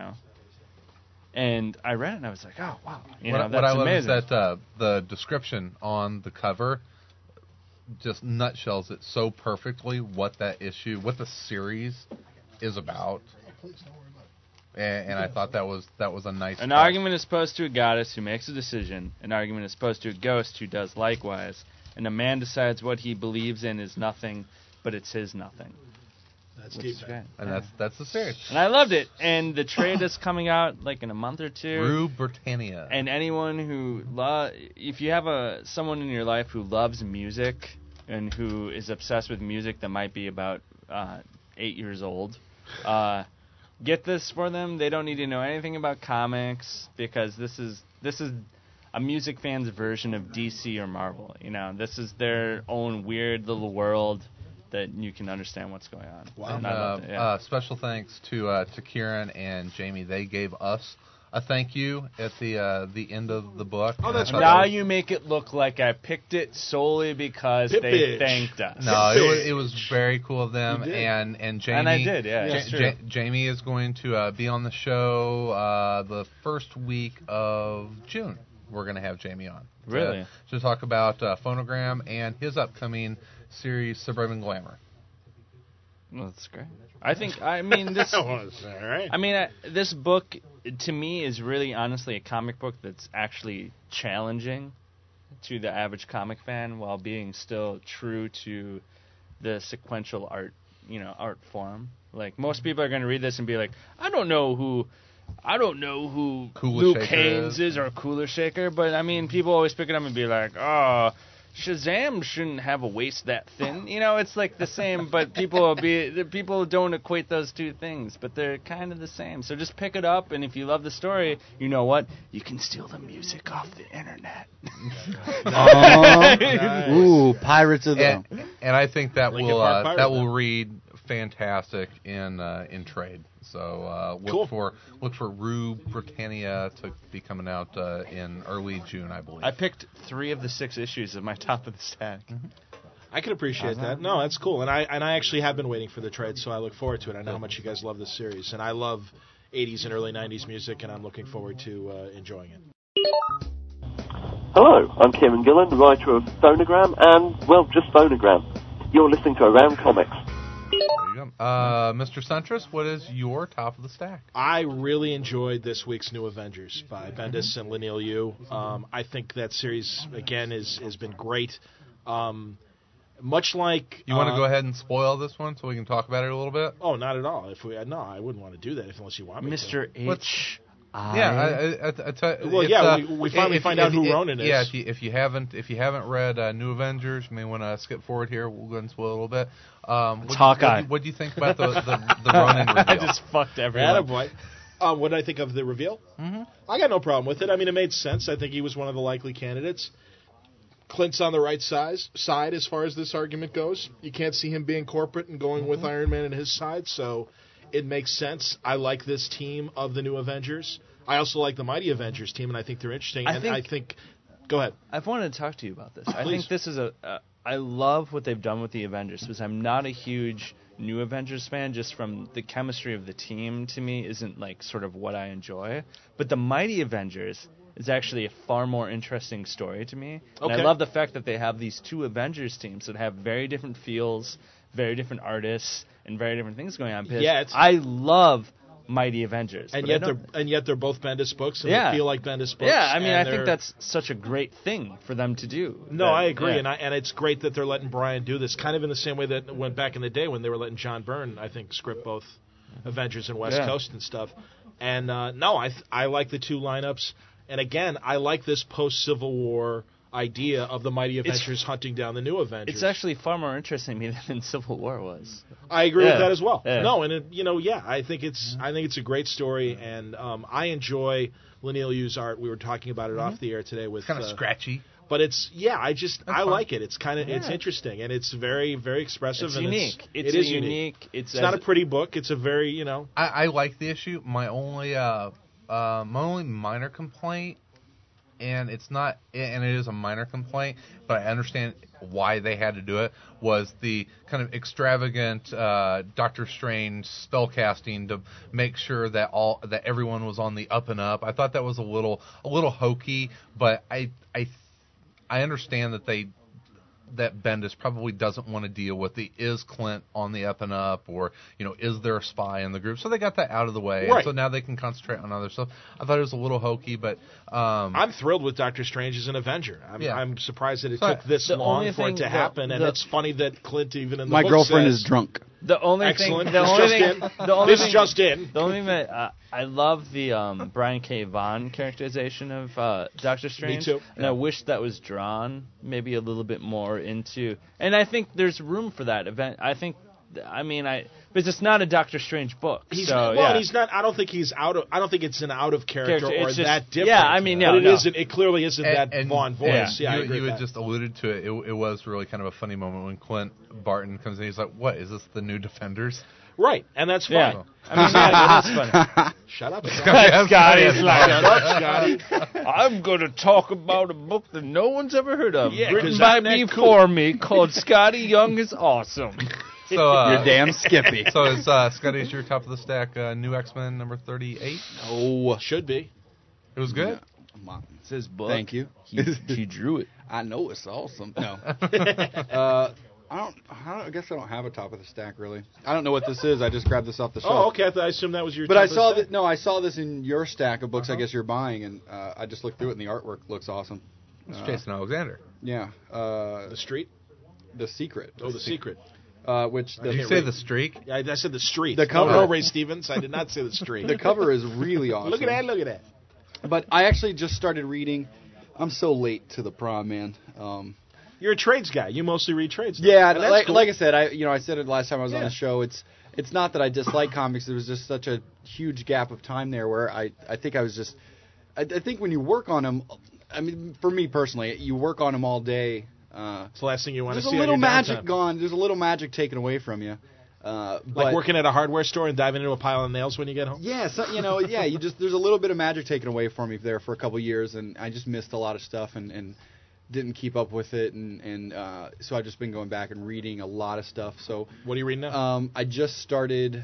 And I read it and I was like, oh, wow. What I love is that the description on the cover just nutshells it so perfectly what the series is about. And I thought that was a nice An argument is posed to a goddess who makes a decision. An argument is posed to a ghost who does likewise. And a man decides what he believes in is nothing, but it's his nothing. That's deep. And that's the series. And I loved it. And the trade is coming out like in a month or two. Rue Britannia. And anyone who if you have someone in your life who loves music and who is obsessed with music that might be about 8 years old, get this for them. They don't need to know anything about comics, because this is a music fan's version of DC or Marvel. This is their own weird little world that you can understand what's going on. Wow. And I loved it, yeah. Special thanks to Kieran and Jamie. They gave us a thank you at the end of the book. Oh, that's right. Now you make it look like I picked it solely because they Pippage. thanked us. No, it was very cool of them, You did. and Jamie. And I did, yeah. It's true. Jamie is going to be on the show the first week of June. We're going to have Jamie on. Really? To talk about Phonogram and his upcoming series, Suburban Glamour. Well, that's great. I mean, this. All right. I mean, this book to me is really, honestly, a comic book that's actually challenging to the average comic fan while being still true to the sequential art form. Like most people are going to read this and be like, I don't know who Cooler Luke Shaker Haynes is or Cooler Shaker, but I mean, people always pick it up and be like, oh, Shazam shouldn't have a waist that thin. It's like the same, but people don't equate those two things, but they're kind of the same. So just pick it up, and if you love the story, you know what? You can steal the music off the internet. Nice. Ooh, Pirates of the... And I think that Linkin Park Pirate will now. read fantastic in trade. So look for Rue Britannia to be coming out in early June, I believe. I picked 3 of the 6 issues of my top of the stack. I can appreciate that. No, that's cool. And I actually have been waiting for the trade, so I look forward to it. I know how much you guys love this series, and I love 80s and early 90s music, and I'm looking forward to enjoying it. Hello, I'm Kieran Gillen, writer of Phonogram and, well, just Phonogram. You're listening to Around Comics. There you go. Mr. Centris, what is your top of the stack? I really enjoyed this week's New Avengers by Bendis and Leinil Yu. I think that series, again, has been great. Much like... You want to go ahead and spoil this one so we can talk about it a little bit? Oh, not at all. No, I wouldn't want to do that unless you want me to. Mr. H. Yeah, we finally find out who Ronan is. Yeah, if you haven't read New Avengers, you may want to skip forward here. We'll go ahead and spoil a little bit. It's Hawkeye. What do you think about the Ronan reveal? I just fucked everyone. Attaboy. What did I think of the reveal? Mm-hmm. I got no problem with it. I mean, it made sense. I think he was one of the likely candidates. Clint's on the right side as far as this argument goes. You can't see him being corporate and going with Iron Man and his side, so it makes sense. I like this team of the New Avengers. I also like the Mighty Avengers team, and I think they're interesting. I think go ahead. I've wanted to talk to you about this. I Please. think this is I love what they've done with the Avengers, because I'm not a huge New Avengers fan, just from the chemistry of the team to me isn't like sort of what I enjoy. But the Mighty Avengers is actually a far more interesting story to me. And I love the fact that they have these 2 Avengers teams that have very different feels, very different artists, and very different things going on. Because I love Mighty Avengers. And yet they're both Bendis books, and they feel like Bendis books. Yeah, I mean, I think that's such a great thing for them to do. No, I agree, and it's great that they're letting Brian do this, kind of in the same way that went back in the day when they were letting John Byrne, I think, script both Avengers and West Coast and stuff. And I like the 2 lineups, and again, I like this post-Civil War idea of the Mighty Avengers hunting down the New Avengers. It's actually far more interesting to me than Civil War was. I agree with that as well. Yeah. No, and I think it's a great story, and I enjoy Leinil Yu's art. We were talking about it off the air today with kind of scratchy. But it's I like it. It's kind of it's interesting, and it's very, very expressive. It's and unique. It is unique. It's not a pretty book. It's a very I like the issue. My only minor complaint, and it is a minor complaint, but I understand why they had to do it, was the kind of extravagant Doctor Strange spellcasting to make sure that everyone was on the up and up. I thought that was a little hokey, but I understand that Bendis probably doesn't want to deal with is Clint on the up and up, or is there a spy in the group? So they got that out of the way, right. And so now they can concentrate on other stuff. I thought it was a little hokey, but I'm thrilled with Doctor Strange as an Avenger. I'm surprised that it took this long for it to happen, and it's funny that Clint even in the my book girlfriend says, is drunk. The only excellent. thing, the only This thing, just in. The only thing that I love the Brian K. Vaughan characterization of Doctor Strange. Me too. And I wish that was drawn maybe a little bit more into. And I think there's room for that event. But it's not a Doctor Strange book. He's not. I don't think he's out of. I don't think it's an out of character or just, that different. Yeah, I mean, but it isn't. It clearly isn't that Vaughn voice. Yeah, I agree you with had that. just alluded to it. It was really kind of a funny moment when Clint Barton comes in. He's like, "What is this? The new Defenders?" Right, and that's fine. Yeah. I mean, yeah, that's funny. Shut up, Scotty's like, Shut up, Scotty. I'm going to talk about a book that no one's ever heard of, Yeah, written 'cause by I'm that me cool. for me, called Scotty Young is Awesome. So, You're damn Skippy. So is Scotty's your top of the stack New X-Men number 38? Oh, Should be. It was good? It's his book. thank you. He drew it. I know it's awesome. No. I guess I don't have a top of the stack really. I don't know what this is. I just grabbed this off the shelf. Oh, okay. I assumed that was your. But top I of the saw stack. that. No, I saw this in your stack of books. I guess you're buying, and I just looked through it, and the artwork looks awesome. It's Jason Alexander. Yeah. The street. The Secret. Oh, the secret. Which Did you say the streak? Yeah, I said the street. The cover. No, Ray Stevens. I did not say the street. the cover is really awesome. Look at that! Look at that! But I actually just started reading. I'm so late to the prom, man. You're a trades guy. You mostly read trades. Yeah, And that's like, cool. like I said, I said it last time I was on Yeah. the show. It's not that I dislike comics. It was just such a huge gap of time there where I think I was just. I think when you work on them, I mean, for me personally, you work on them all day. It's the last thing you want to There's see. a little on your magic downtime. gone. There's a little magic taken away from you. Like But- working at a hardware store and diving into a pile of nails when you get home. Yeah, so, you just there's a little bit of magic taken away from me there for a couple years, and I just missed a lot of stuff and didn't keep up with it, and so I've just been going back and reading a lot of stuff. So What are you reading now? I just started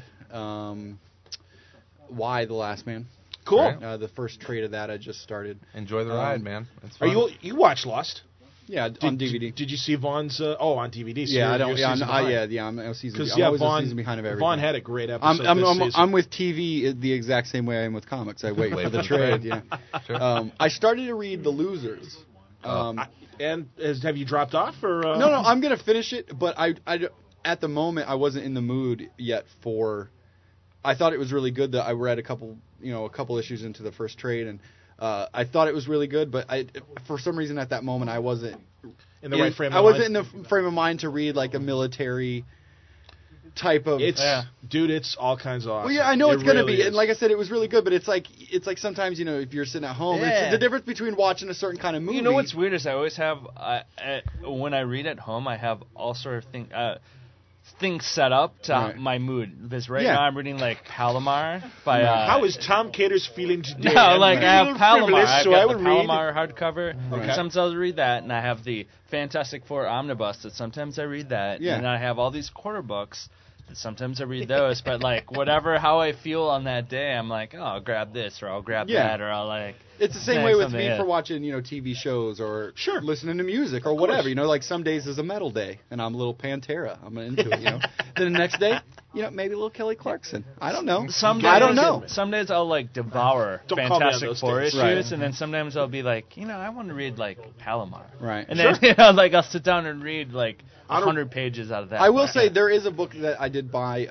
Why the Last Man. Cool. Right. The first trade of that I just started. Enjoy the ride, man. It's Are fun. you watch Lost? Yeah, on DVD. Did you see Vaughn's? On DVD. So Yeah, I you're don't. Yeah, season I'm, behind. I'm a season. Because I'm always a Vaughn, season behind of everything. Vaughn had a great episode this season. I'm with TV the exact same way I am with comics. I wait for the trade. Yeah. Sure. I started to read The Losers. And have you dropped off or? No, I'm gonna finish it, but I at the moment I wasn't in the mood yet for. I thought it was really good that I read a couple issues into the first trade, and I thought it was really good, but for some reason at that moment I wasn't in the right frame. I of wasn't mind? in the frame of mind to read like a military type of. Dude, it's all kinds of awesome. Well, yeah, I know it's gonna really be, is. and like I said, it was really good. But it's like sometimes if you're sitting at home, Yeah. it's the difference between watching a certain kind of movie. You know what's weird is I always have when I read at home, I have all sort of things set up to Right. my mood. Because right Yeah. now I'm reading like Palomar by. How is Tom Caters feeling today? No, I'm like a I have little Palomar. frivolous, I've so got I the would read. Palomar hardcover. Okay. Sometimes I'll read that, and I have the Fantastic Four omnibus. That sometimes I read that, Yeah. and I have all these quarter books. And sometimes I read those, but like how I feel on that day, I'm like, oh, I'll grab this or I'll grab Yeah. that or I'll like. It's the same Yeah, way with something, me yeah. for watching, TV shows or Sure. listening to music or Of whatever. course. Like some days is a metal day, and I'm a little Pantera. I'm into it. Then the next day, maybe a little Kelly Clarkson. I don't know. Some days, I don't know. Some days I'll like devour Don't call me on Fantastic those Four days. issues, Right. and then sometimes I'll be like, I want to read like Palomar, Right. and then like I'll sit down and read like I don't- 100 pages out of that. I will say there is a book that I did buy.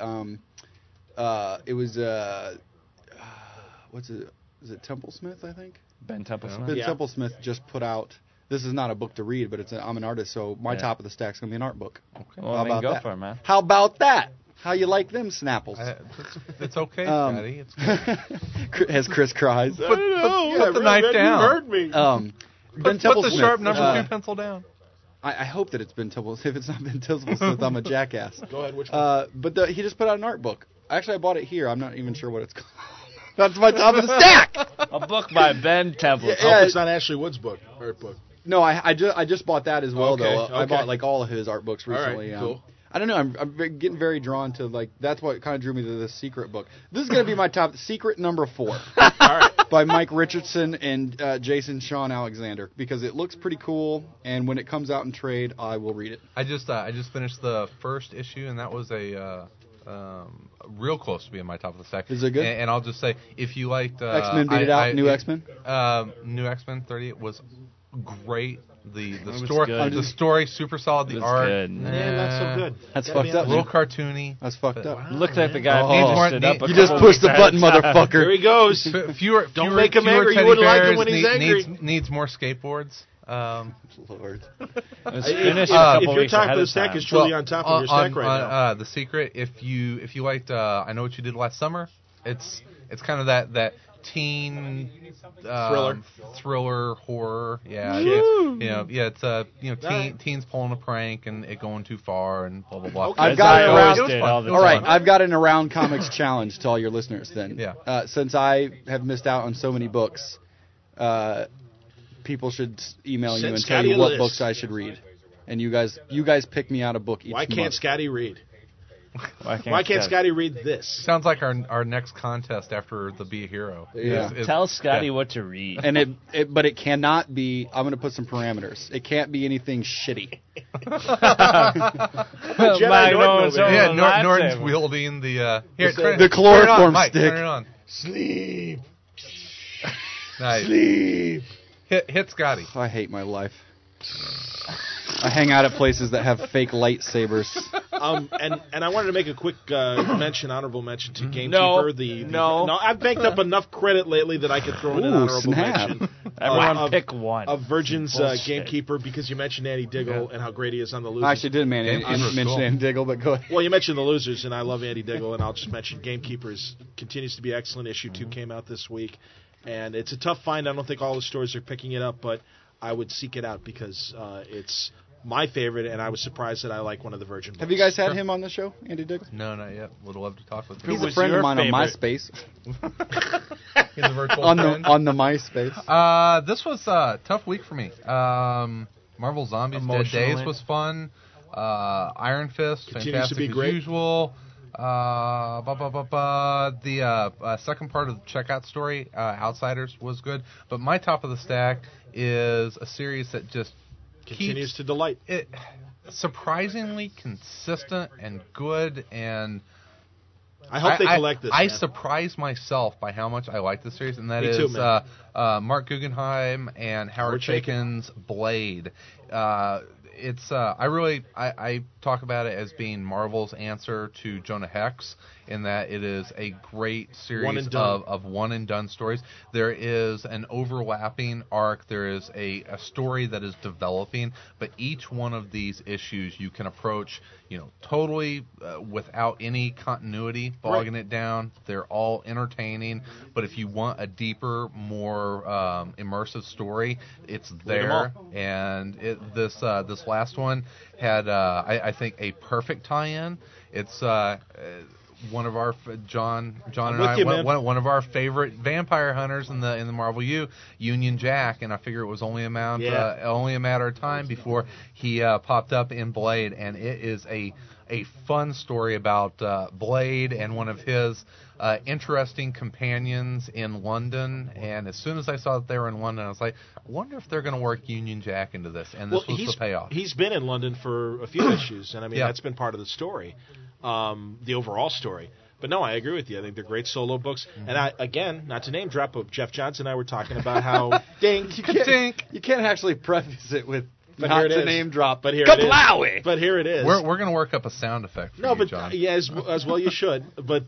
It was what's it? Is it Templesmith? I think. Ben Templesmith. Ben Yeah. Templesmith just put out. This is not a book to read, but I'm an artist, so my Yeah. top of the stack's gonna be an art book. Well, How then about go that? for it, man. How about that? How you like them Snapples? It's okay, Um, Scotty. It's As Chris cries. Put the knife down. You heard me. Ben Put the Templesmith, sharp number 2 pencil down. I hope that it's Ben Templesmith. If it's not Ben Templesmith, I'm a jackass. Go ahead. Which one? But he just put out an art book. Actually, I bought it here. I'm not even sure what it's called. That's my top of the stack. A book by Ben Templesmith. I hope it's not Ashley Wood's book. Art book. No, I just bought that as well, Okay, though. I okay. bought like all of his art books All right, recently. cool. I don't know. I'm getting very drawn to that's what kind of drew me to this Secret book. This is going to be my top Secret number 4. All right. By Mike Richardson and Jason Sean Alexander, because it looks pretty cool, and when it comes out in trade, I will read it. I just finished the first issue, and that was a real close to being my top of the stack. Is it good? And I'll just say, if you liked X-Men beat it out. New X-Men. New X-Men 38 was great. The was story, good. the story, super solid. The It was art, good. Yeah, not so good. That's Gotta be fucked up. a little cartoony. That's fucked up. Looked like the guy Oh. who Needs stood up. more- a You just couple pushed the weeks button, at a time. There he motherfucker. goes. Fewer, Don't make him fewer angry. You teddy wouldn't like him bears, when he's angry. Needs more skateboards. Lord. It was If finished a couple your weeks top ahead of the of stack time. is truly on top of your stack right now. The Secret, if you liked I Know What You Did Last Summer, it's kind of that teen Thriller. horror. Yeah, it's teens pulling a prank and it going too far and blah blah blah. Okay. I've got I it always around. did all the All right, time. I've got an Around Comics challenge to all your listeners. Then, Yeah. Since I have missed out on so many books, people should email you Send and tell Scotty you a what list. books I should read, and you guys pick me out a book each Why can't month. Scotty read? Why Why can't Scotty read this? Sounds like our next contest after the Be a Hero. Yeah. Tell Scotty what to read? And but it cannot be. I'm going to put some parameters. It can't be anything shitty. Jedi Norton over here. Yeah, Norton's wielding the the chloroform Mike, stick. Turn it on. Sleep. Nice. Sleep. Hit Scotty. I hate my life. I hang out at places that have fake lightsabers. And I wanted to make a quick honorable mention to Gamekeeper. No. No, I've banked up enough credit lately that I could throw in an Ooh, honorable snap. mention. Everyone pick one. Of Virgin's Bullshit. Gamekeeper, because you mentioned Andy Diggle and how great he is on the Losers. I actually did mention cool. Andy Diggle, but go ahead. Well, you mentioned the Losers, and I love Andy Diggle, and I'll just mention Gamekeepers continues to be excellent. Issue 2 came out this week, and it's a tough find. I don't think all the stores are picking it up, but I would seek it out because it's my favorite, and I was surprised that I like one of the Virgin books. Have you guys had him on the show, Andy Diggle? No, not yet. Would love to talk with Who him. He's a was friend of your mine favorite? on MySpace. He's a virtual on friend. the MySpace. This was a tough week for me. Marvel Zombies Dead Emotionally. Days was fun. Iron Fist, Continues fantastic to be as great. usual. The second part of the Checkout story, Outsiders, was good. But my top of the stack is a series that just Continues keeps to delight. it surprisingly consistent and good, and I hope they collect this. I man. surprise myself by how much I like this series, and that Me is too, man. Mark Guggenheim and Howard Chaykin's Blade. It's I talk about it as being Marvel's answer to Jonah Hex, in that it is a great One series and done. of one and done stories. There is an overlapping arc. There is a story that is developing, but each one of these issues you can approach, totally without any continuity, bogging it down. They're all entertaining, but if you want a deeper, more immersive story, it's there. And this last one had, I think, a perfect tie-in. It's one of our John and with I you, man. one of our favorite vampire hunters in the Marvel Union Jack, and I figure it was only a matter of time before he popped up in Blade, and it is a fun story about Blade and one of his interesting companions in London. And as soon as I saw that they were in London, I was like, I wonder if they're going to work Union Jack into this, and this was the payoff. He's been in London for a few issues, and I mean Yeah. that's been part of the story, the overall story. But no, I agree with you. I think they're great solo books. And again, not to name drop, but Jeff Johnson and I were talking about how You can't actually preface it with But not here it to is. name drop. But here it is. Kablowie! But here it is. We're going to work up a sound effect for No, you, but John. yeah, as well you should. But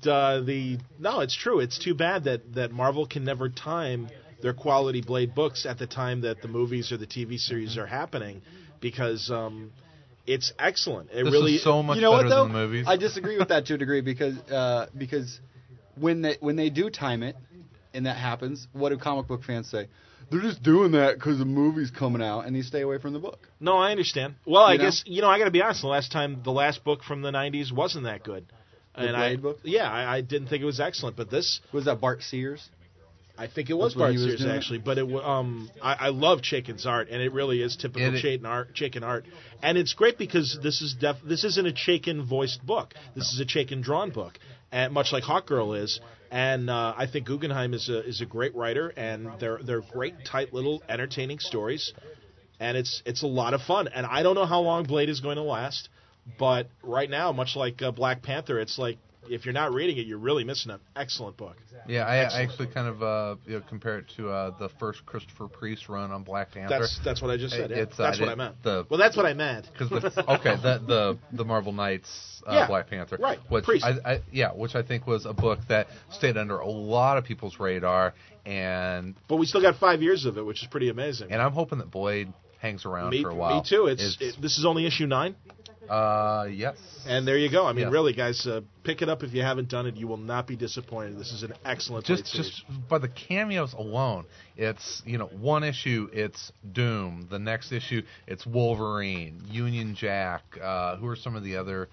it's true. It's too bad that Marvel can never time their quality Blade books at the time that the movies or the TV series are happening, because it's excellent. It This really is so much You know better what though? than the movies. I disagree with that to a degree because when they do time it and that happens, what do comic book fans say? They're just doing that because the movie's coming out and you stay away from the book. No, I understand. Well, I You know? guess I got to be honest. The last book from the '90s wasn't that good. The Blade book? Yeah, I didn't think it was excellent. But this, Was that Bart Sears? I think it was That's what Bart he was Sears doing? actually. But I love Chaykin's art, and it really is typical Chaykin art. And it's great because this isn't a Chaykin voiced book. This is a Chaykin drawn book, and much like Hawkgirl is. And I think Guggenheim is a great writer, and they're great, tight little, entertaining stories, and it's a lot of fun. And I don't know how long Blade is going to last, but right now, much like Black Panther, it's like if you're not reading it, you're really missing an excellent book. Yeah, I actually kind of compare it to the first Christopher Priest run on Black Panther. That's what I just said. Yeah. It's, That's what it- I meant. the- Well, that's what I meant. Because the Marvel Knights Yeah, Black Panther, right, Which Priest. which I think was a book that stayed under a lot of people's radar, and But we still got 5 years of it, which is pretty amazing. I'm hoping that Blade hangs around for a while. Me too. This is only issue 9. Yes. And there you go. I mean, Yes. really, guys, pick it up if you haven't done it. You will not be disappointed. This is an excellent great series. Just by the cameos alone, it's one issue it's Doom, the next issue it's Wolverine, Union Jack. Who are some of the other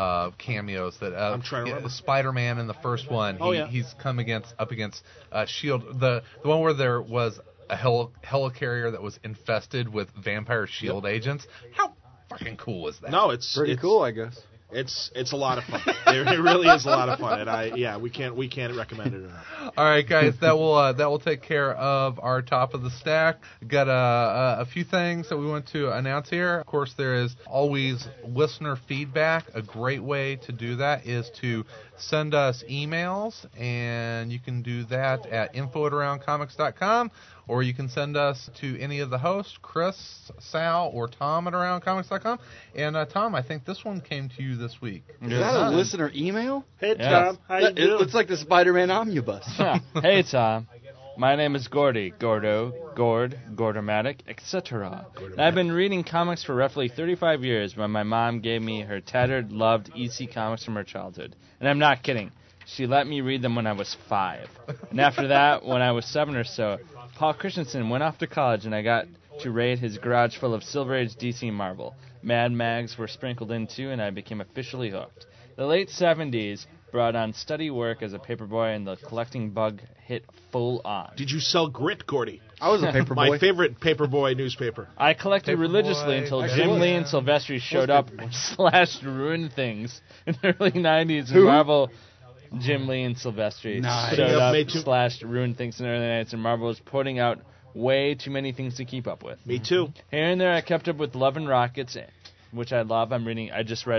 cameos that? I'm trying to remember. Spider-Man in the first one. He's come up against Shield. The one where there was a helicarrier that was infested with vampire Shield agents. How fucking cool is that? No, it's Pretty cool, I guess. It's a lot of fun. It really is a lot of fun, and we can't recommend it enough. All right, guys, that will take care of our top of the stack. Got a few things that we want to announce here. Of course, there is always listener feedback. A great way to do that is to send us emails, and you can do that at info@aroundcomics.com. Or you can send us to any of the hosts, Chris, Sal, or Tom at AroundComics.com. And Tom, I think this one came to you this week. Is that a listener email? Hey, Yes. Tom, how you doing? It's like the Spider-Man omnibus. Hey, Tom. My name is Gordy, Gordo, Gord, Gordomatic, etc. And I've been reading comics for roughly 35 years when my mom gave me her tattered, loved EC comics from her childhood. And I'm not kidding. She let me read them when I was 5. And after that, when I was 7 or so, Paul Christensen went off to college and I got to raid his garage full of Silver Age DC and Marvel. Mad Mags were sprinkled in too, and I became officially hooked. The late 70s brought on steady work as a paperboy, and the collecting bug hit full on. Did you sell Grit, Gordy? I was a paper boy. My favorite paperboy newspaper. I collected Paperboy. religiously until Actually, Jim was. Lee and Silvestri showed up and slashed ruined things in the early 90s. Who? And Marvel, Jim Lee and Silvestri Nice. showed Yep, up, me too. slashed ruined things in the early 90s, and Marvel was putting out way too many things to keep up with. Me too. Here and there, I kept up with Love and Rockets, which I love. I'm reading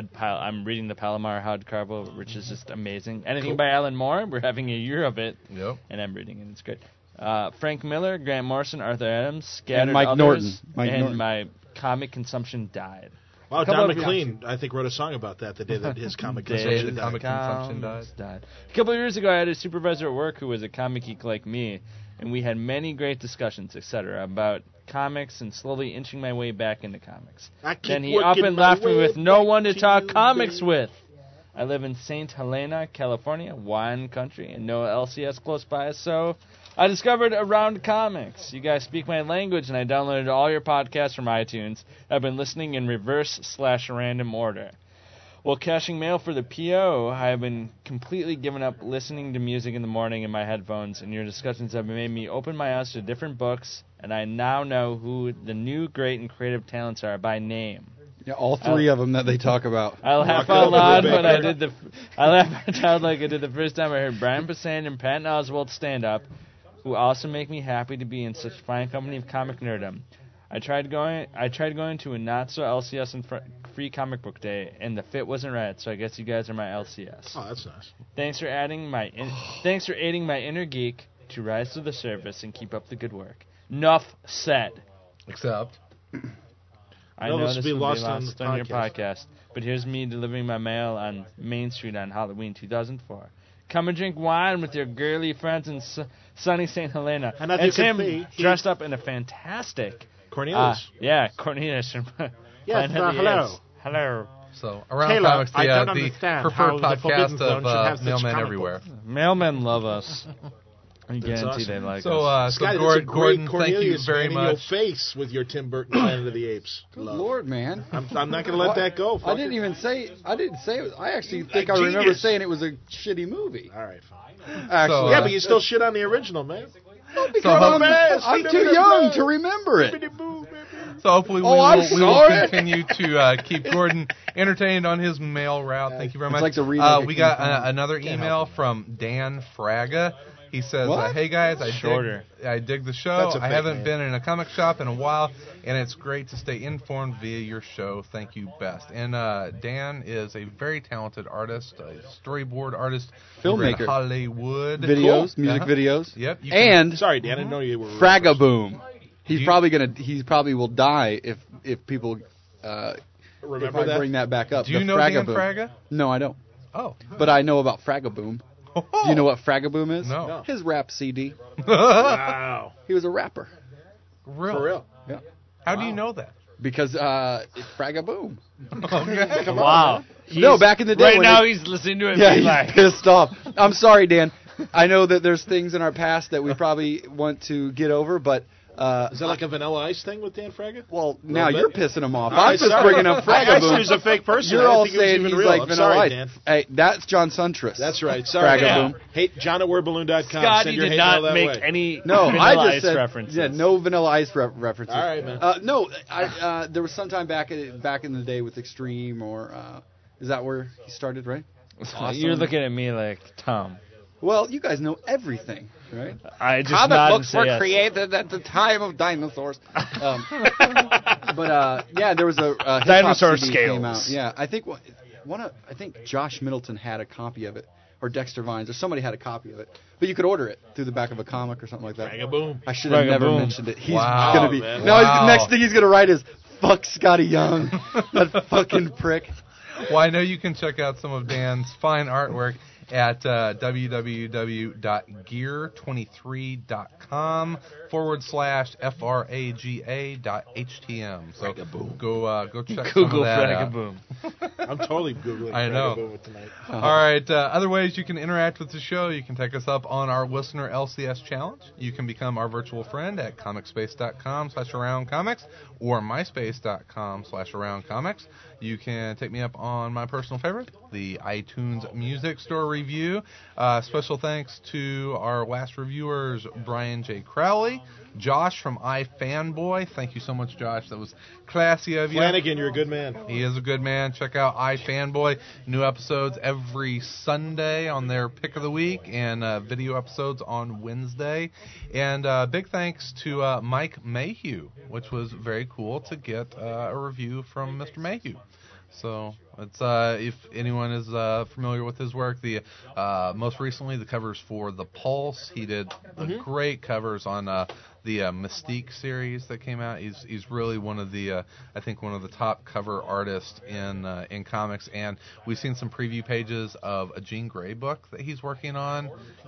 the Palomar hardcover, which is just amazing. Anything by Alan Moore, we're having a year of it, Yep. and I'm reading it. It's great. Frank Miller, Grant Morrison, Arthur Adams, scattered And Mike others, Norton. Mike and Norton. my comic consumption died. Wow, Couple Don of- McLean, I think, wrote a song about that the day that his comic Day consumption the died. comic consumption died. A couple of years ago, I had a supervisor at work who was a comic geek like me, and we had many great discussions, etc., about comics and slowly inching my way back into comics. I keep Then he working often my left me way with no one to back talk you, comics baby. with. I live in St. Helena, California, wine country, and no LCS close by, so I discovered Around Comics. You guys speak my language, and I downloaded all your podcasts from iTunes. I've been listening in reverse/random order. While cashing mail for the PO, I have been completely given up listening to music in the morning in my headphones, and your discussions have made me open my eyes to different books, and I now know who the new great and creative talents are by name. Yeah, all three of them that they talk about. I laugh Rocco out loud Brubaker. when I did I laughed out loud like I did the first time I heard Brian Posehn and Patton Oswalt stand up, who also make me happy to be in such fine company of comic nerdom. I tried going to a not so LCS and free comic book day, and the fit wasn't right. So I guess you guys are my LCS. Oh, that's nice. Thanks for aiding my inner geek to rise to the surface and keep up the good work. Nuff said. Except. I No, know this this will be will lost be lost on on your podcast. podcast, but here's me delivering my mail on Main Street on Halloween 2004. Come and drink wine with your girly friends in sunny St. Helena. And as you it's can him see, he- dressed up in a fantastic... Cornelius. Cornelius. from Yes, Planet of the hello. Apes. Hello. So, Around Taylor, Comics, I don't the understand preferred how the Forbidden podcast Zone should have of such Mailmen comic Everywhere. Mailmen love us. I guarantee awesome. they like So, us. Sky, that's a Gordon, great thank you Cornelius very man, much. in your face with your Tim Burton Planet of the Apes. Good Love. Lord, man. I'm not going to let that go. I didn't even say. I didn't say it was. I actually think I remember genius. saying it was a shitty movie. All right, fine. Actually, Yeah, but you still shit on the original, man. because So, I'm too young to remember it. So hopefully we I'm will sorry. continue to keep Gordon entertained on his mail route. Thank you very It's much. like the remake of we King got Kong. another email from Dan Fraga. He says, What? "Hey guys, Shorter. I dig the show. That's a I fake haven't name. been in a comic shop in a while, and it's great to stay informed via your show. Thank you, best." And Dan is a very talented artist, a storyboard artist, over in Filmmaker. Hollywood. Videos, Cool. music Uh-huh. videos, Yep. you can- and Sorry, Dan, I didn't know you were. Fragaboom. He's You- probably will die if people if Remember I that? bring that back up. Do you The know Dan Fragaboom. Fraga? No, I don't. Oh. But I know about Fragaboom. Do you know what Fragaboom is? No. No. His rap CD. Wow. He was a rapper. Real? For real. Yeah. How do you know that? Because Fragga Boom. Okay. Come on, Wow. man. No, back in the day. Right when now it- he's listening to it yeah, and he's being like, pissed off. I'm sorry, Dan. I know that there's things in our past that we probably want to get over, but Is that like a Vanilla Ice thing with Dan Fragga? well, now bit. you're pissing him off. All I'm right, just sorry. bringing up I Fragga actually Boom. was a fake person. You're I didn't all think it was saying even he's real. like I'm Vanilla sorry, Ice. Dan. Hey, that's John Suntress. That's right. Sorry. Fragga Dan. Boom. Hate JohnAWearBalloon.com. Scotty Send your did hate not mail that make way. any No, Vanilla I just Ice said references. yeah, no Vanilla Ice references. All right, man. No, there was some time back in the day with Extreme, or is that where he started? Right. You're looking at me like, Tom. Well, you guys know everything, right? I just Comic nod and books say were yes. created at the time of dinosaurs. Yeah, there was a hip-hop Dinosaur CD scales. came out. Yeah, I think I think Josh Middleton had a copy of it, or Dexter Vines, or somebody had a copy of it. But you could order it through the back of a comic or something like that. Fragga Boom. I should have Fragga never Boom. mentioned it. He's Wow, gonna be man. now. Wow. The next thing he's gonna write is "fuck Scotty Young," that fucking prick. Well, I know you can check out some of Dan's fine artwork at www.gear23.com/fraga.htm. So go check some Google of that Fragga out. Boom. I'm totally Googling I know. Fragga Boom tonight. All right. Other ways you can interact with the show, you can take us up on our listener LCS challenge. You can become our virtual friend at comicspace.com/aroundcomics or myspace.com/aroundcomics. You can take me up on my personal favorite, the iTunes Music Store review. Special thanks to our last reviewers, Brian J. Crowley, Josh from iFanboy. Thank you so much, Josh. That was classy of you. Flanagan, you're a good man. He is a good man. Check out iFanboy. New episodes every Sunday on their pick of the week, and video episodes on Wednesday. And big thanks to Mike Mayhew, which was very cool to get a review from Mr. Mayhew. So it's if anyone is familiar with his work, the most recently the covers for The Pulse. He did great covers on the Mystique series that came out. He's really one of the I think one of the top cover artists in comics, and we've seen some preview pages of a Jean Grey book that he's working on.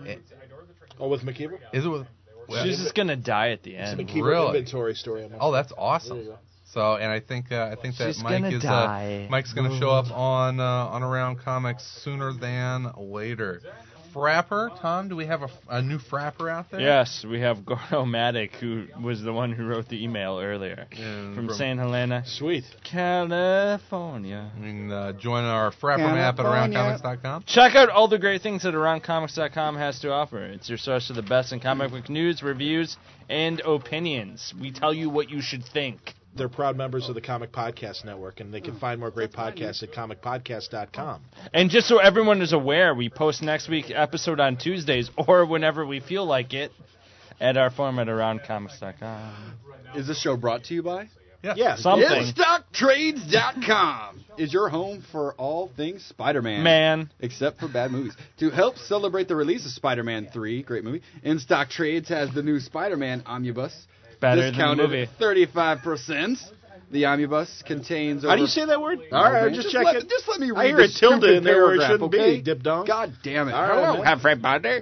Oh, with McKeever? Is it with? She's just going to die at the end. McKeever Really? inventory story. Oh, that's There you awesome. go. So, and I think that She's Mike gonna is die. Mike's going to show up on Around Comics sooner than later. Frapper, Tom, do we have a new Frapper out there? Yes, we have Gordo Matic, who was the one who wrote the email earlier from San Helena, Sweet. California. You can join our Frapper map at AroundComics.com. Check out all the great things that AroundComics.com has to offer. It's your source of the best in comic book news, reviews, and opinions. We tell you what you should think. They're proud members of the Comic Podcast Network, and they can find more great podcasts at comicpodcast.com. And just so everyone is aware, we post next week's episode on Tuesdays or whenever we feel like it at our forum at AroundComics.com. Is this show brought to you by? Yeah, Something. InStockTrades.com is your home for all things Spider-Man. Man. Except for bad movies. To help celebrate the release of Spider-Man 3, great movie, In Stock Trades has the new Spider-Man Omnibus. Better than the discounted movie. 35%. The Omnibus contains over... How do you say that word? All right, I'm just checking. Just let me read I hear the a tilde stupid in there where it paragraph, shouldn't okay? be, dip dong. God damn it. All right, man. everybody.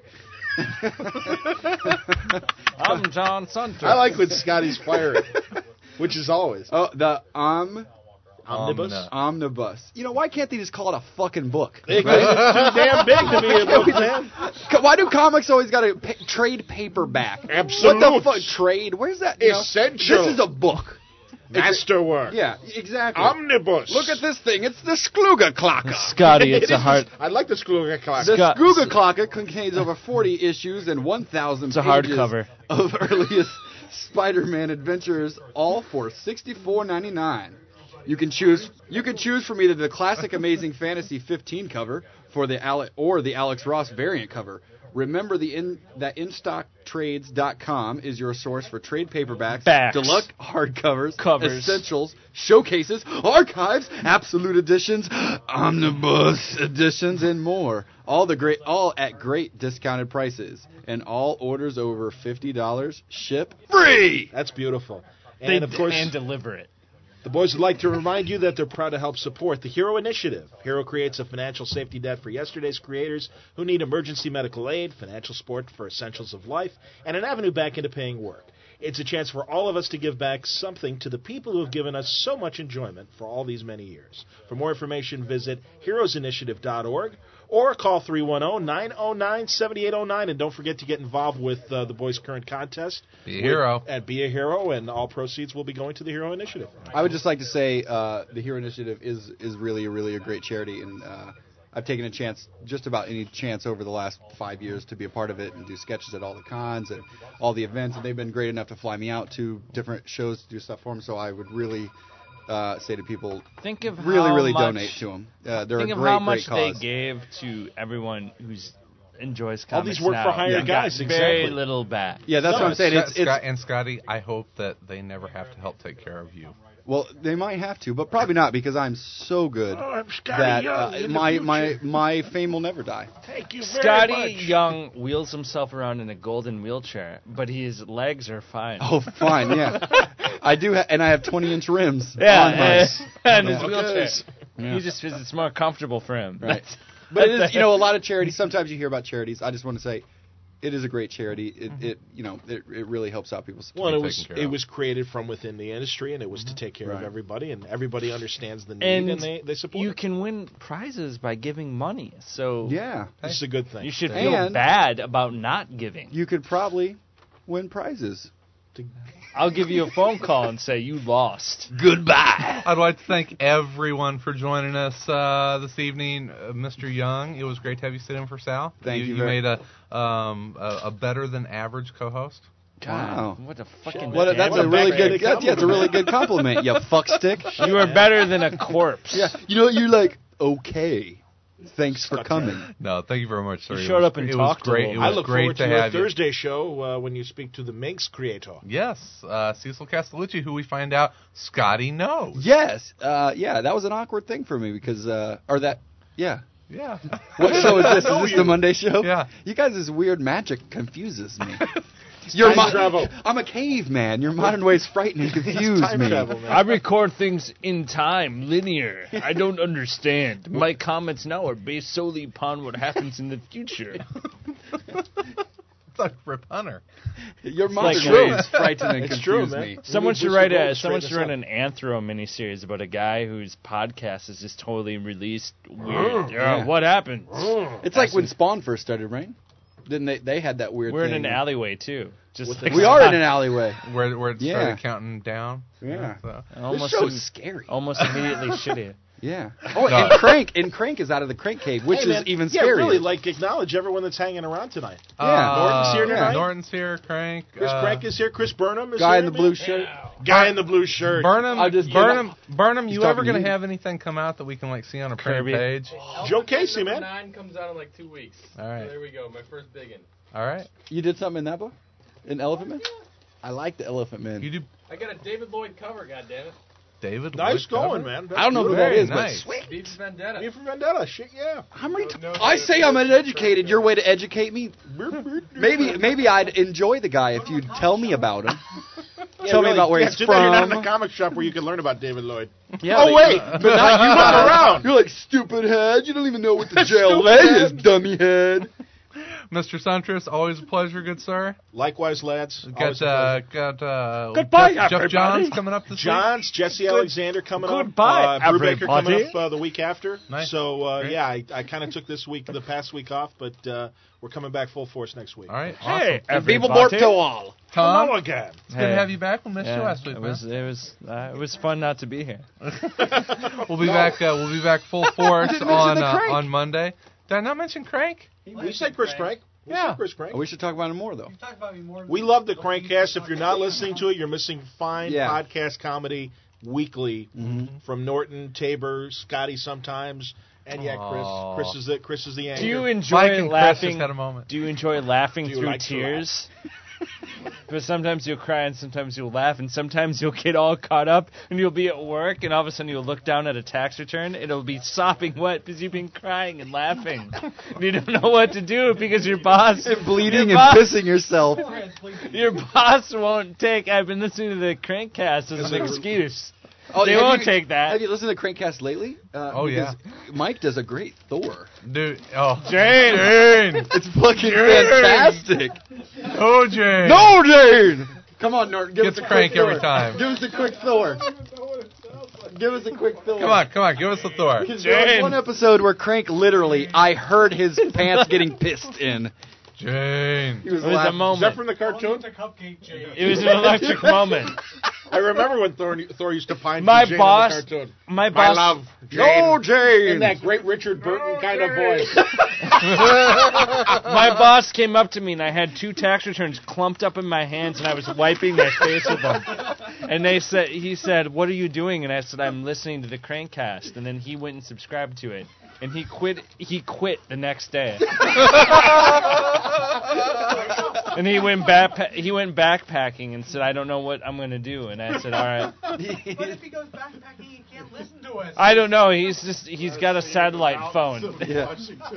I'm John Sunter. I like when Scotty's firing, which is always. Oh, the Omnibus? Omnibus. You know, why can't they just call it a fucking book? It's too damn big to be a book, man. Why do comics always got to trade paperback? Absolute. What the fuck? Trade? Where's that? You know, Essential. This is a book. Masterwork. Yeah, exactly. Omnibus. Look at this thing. It's the Skluga Klocka. Scotty, it's a hard... I like the Skluga clock. The Scott- Skluga Klocka contains over 40 issues and 1,000 It's a pages hardcover. of earliest Spider-Man adventures, all for $64.99. You can choose from either the classic Amazing Fantasy 15 cover for the Alex Ross variant cover. Remember that InStockTrades.com is your source for trade paperbacks, Backs. deluxe hardcovers, Covers. essentials, showcases, archives, absolute editions, omnibus editions, and more. All at great discounted prices, and all orders over $50 ship free. That's beautiful. And, of course, and deliver it. the boys would like to remind you that they're proud to help support the Hero Initiative. Hero creates a financial safety net for yesterday's creators who need emergency medical aid, financial support for essentials of life, and an avenue back into paying work. It's a chance for all of us to give back something to the people who have given us so much enjoyment for all these many years. For more information, visit heroesinitiative.org or call 310-909-7809. And don't forget to get involved with the boys' current contest. Be a hero. At Be a Hero, and all proceeds will be going to the Hero Initiative. I would just like to say the Hero Initiative is really a great charity, and I've taken a chance, just about any chance over the last 5 years, to be a part of it and do sketches at all the cons and all the events, and they've been great enough to fly me out to different shows to do stuff for them. So I would really say to people, think of really donate to them. They're think a of great, how much great cause. they gave to everyone who's enjoys all comics these work now. for hire Got guys. very Exactly. little back. Yeah, that's what I'm saying. Scott and Scotty, I hope that they never have to help take care of you. Well, they might have to, but probably not, because I'm so good I'm Scotty that Young in the my fame will never die. Thank you very Scotty much. Young wheels himself around in a golden wheelchair, but his legs are fine. Oh, fine, yeah. I do, and I have 20-inch rims on yeah, my. and his Yeah. wheelchair. Yeah. He just it's more comfortable for him. Right. But it is, a lot of charities. Sometimes you hear about charities. I just want to say, it is a great charity. It really helps out people. Well, it was created from within the industry, and it was to take care of everybody, and everybody understands the need, and they support you it. can win prizes by giving money. So Yeah. This is a good thing. you should feel And- bad about not giving. You could probably win prizes. I'll give you a phone call and say you lost. Goodbye. I'd like to thank everyone for joining us this evening, Mr. Young. It was great to have you sit in for Sal. Thank you You very- made a better than average co-host. Wow. What a fucking That's a really good. It's a really good compliment. You fuckstick. You are better than a corpse. Yeah. You're like, okay. Thanks for coming. No, thank you very much, sir. You showed up and it talked was great. a It little. I was look great forward to to your have you. Thursday show when you speak to the Minx creator. Yes, Cecil Castellucci, who we find out Scotty knows. Yes. Yeah, that was an awkward thing for me because, yeah. Yeah. What show is this? Is this the Monday show? Yeah. You guys' weird magic confuses me. Time travel. I'm a caveman. Your modern ways frighten and confuse Time me. travel, man. I record things in time, linear. I don't understand. My comments now are based solely upon what happens in the future. It's like Rip Hunter. Your modern true. ways frighten and It's confuse true, man. me. Someone should Booster write Gold someone straighten should write us an Anthro miniseries about a guy whose podcast is just totally released weird. Yeah. What happened? It's like when Spawn first started, right? Didn't they had that weird We're in thing. an alleyway too. Just like We are in an alleyway. Where it Yeah. started counting down. Yeah. So. This almost show's scary. almost immediately shitty. Yeah. Oh, and Crank is out of the Crank Cave, which Hey, is man, even yeah, scarier. really, acknowledge everyone that's hanging around tonight. Yeah. Norton's here tonight? Norton's here. Crank. Chris Crank is here. Chris Burnham is Guy here. in the blue shirt. Guy in the blue shirt. Burnham. Burnham. He's You talking ever to gonna you. have anything come out that we can see on a print Kirby. page? Joe Casey, man. 9 comes out in like 2 weeks. All right. So there we go. My first big one. All right. You did something in that book? In Elephant Man? I like the Elephant Man. You do, I got a David Lloyd cover, goddammit. David. Nice Lloyd going, cover? man. I don't know who Very that is, nice. but sweet. Beef Vendetta. Me from Vendetta. Shit, yeah. I say I'm uneducated. Your way to educate me? Maybe I'd enjoy the guy if you'd tell me about him. Tell me about where he's too bad You're not in from. the comic shop where you can learn about David Lloyd. Yeah, Oh, wait, but not you run around. You're like, stupid head. You don't even know what the JLA is, dummy head. Mr. Suntress, always a pleasure, good sir. Likewise, lads. Got Always a pleasure. Goodbye, Jeff everybody. Johns coming up this John's, Jesse Alexander coming goodbye, up. Brubaker coming everybody. up the week after. Nice. So, Great. yeah, I kind of took the past week off, but we're coming back full force next week. week. All right, Hey, awesome. People everybody. to all. Tom, Hello again. it's good to have you back. We missed you Yeah, last week, it man. was fun not to be here. We'll be back. We'll be back full force didn't mention the Crank. on Monday. Did I not mention Crank? We said Chris Crank. We Yeah. said Chris Crank. Oh, we should talk about it more, though. We love the Crankcast. If you're not listening to it, you're missing fine Yeah. podcast comedy weekly from Norton, Tabor, Scotty sometimes, and yeah, Aw. Chris. Chris is the anchor. Do you Mike enjoy and Chris laughing? just had a moment. Do you enjoy laughing Do you through like to tears? But sometimes you'll cry and sometimes you'll laugh and sometimes you'll get all caught up and you'll be at work and all of a sudden you'll look down at a tax return and it'll be sopping wet because you've been crying and laughing. And you don't know what to do because your boss And bleeding your and boss, pissing yourself. Your boss won't take. I've been listening to the Crankcast as an excuse. Oh, They have won't you- take that. Have you listened to Crankcast lately? Oh, yeah. Because Mike does a great Thor. Dude, oh, Jane! It's fucking fantastic. oh, Jane. No, Jane! Come on, Norton. Give Gets us a crank quick every Thor. time. Give us a quick Thor. Give us a quick Thor. Come on, give us the Thor. Because there was one episode where Crank literally, I heard his pants getting pissed in. Jane. He was It was a laughing. moment. Is that from the cartoon? It was an electric moment. I remember when Thor used to pine My for Jane boss- in the cartoon. My My boss, love, Jane. No, Jane. In that great Richard Burton kind of voice. my boss came up to me and I had 2 tax returns clumped up in my hands and I was wiping my face with them. And he said, "What are you doing?" And I said, "I'm listening to the Crankcast." And then he went and subscribed to it. And he quit the next day. And he went backpacking and said, "I don't know what I'm going to do." And I said, "All right." What if he goes backpacking? He can't listen to us. I don't know. He's got a satellite phone. Yeah.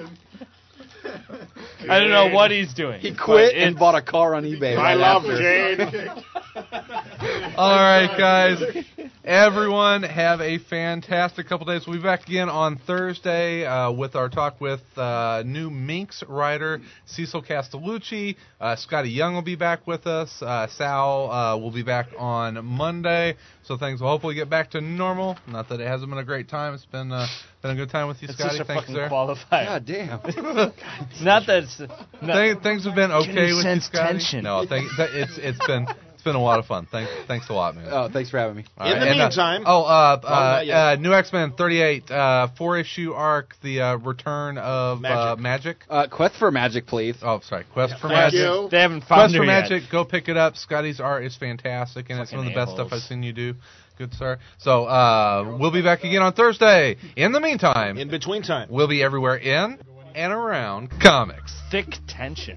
I don't know what he's doing. He quit but and bought a car on eBay. My right love, after. Jane. All right, guys. Everyone have a fantastic couple days. We'll be back again on Thursday with our talk with new Minx writer Cecil Castellucci. Scotty Young will be back with us. Sal will be back on Monday. So things will hopefully get back to normal. Not that it hasn't been a great time. It's been a good time with you, It's Scotty. just a Thanks, fucking sir. qualifier. God damn. Not that it's... Not, Things have been okay Can you with sense you, Scotty. tension? No, it's been a lot of fun. Thanks a lot, man. Oh, thanks for having me. All In the and, meantime- not yet. New X-Men 38, 4-issue arc, the return of Magic. Quest for Magic, please. Oh, sorry, Quest for Thank Magic. you. they haven't found Quest her for yet. Magic, go pick it up. Scotty's art is fantastic, and it's some of the best stuff a-holes. I've seen you do. Good, sir. So we'll be back again on Thursday. In the meantime, In between time. we'll be everywhere in and around comics. Thick tension.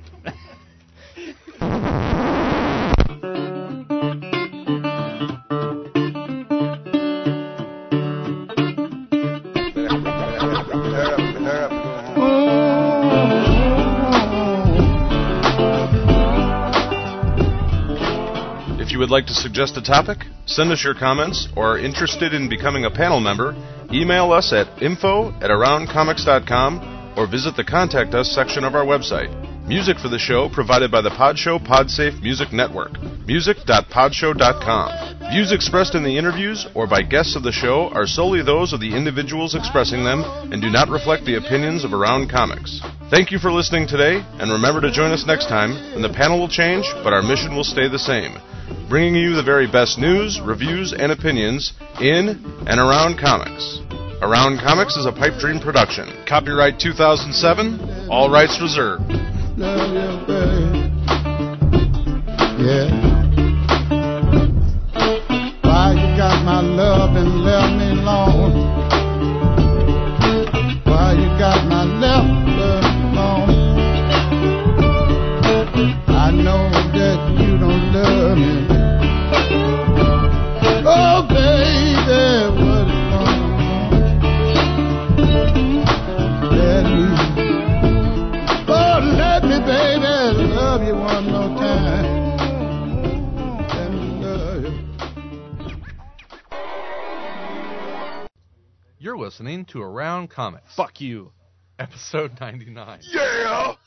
If you would like to suggest a topic, send us your comments, or are interested in becoming a panel member, email us at info@aroundcomics.com or visit the Contact Us section of our website. Music for the show provided by the Podshow Podsafe Music Network. Music.podshow.com. Views expressed in the interviews or by guests of the show are solely those of the individuals expressing them and do not reflect the opinions of Around Comics. Thank you for listening today, and remember to join us next time, and the panel will change, but our mission will stay the same. Bringing you the very best news, reviews, and opinions in and around comics. Around Comics is a Pipe Dream production. Copyright 2007, all rights reserved. Love you, baby. Yeah. Why you got my love and left me alone? Why you got my love alone? I know that you don't love me. Oh, baby, what is going on? Let me. Oh, let me, baby, love you one more time. Let me love you. You're listening to Around Comics. Fuck you. Episode 99. Yeah!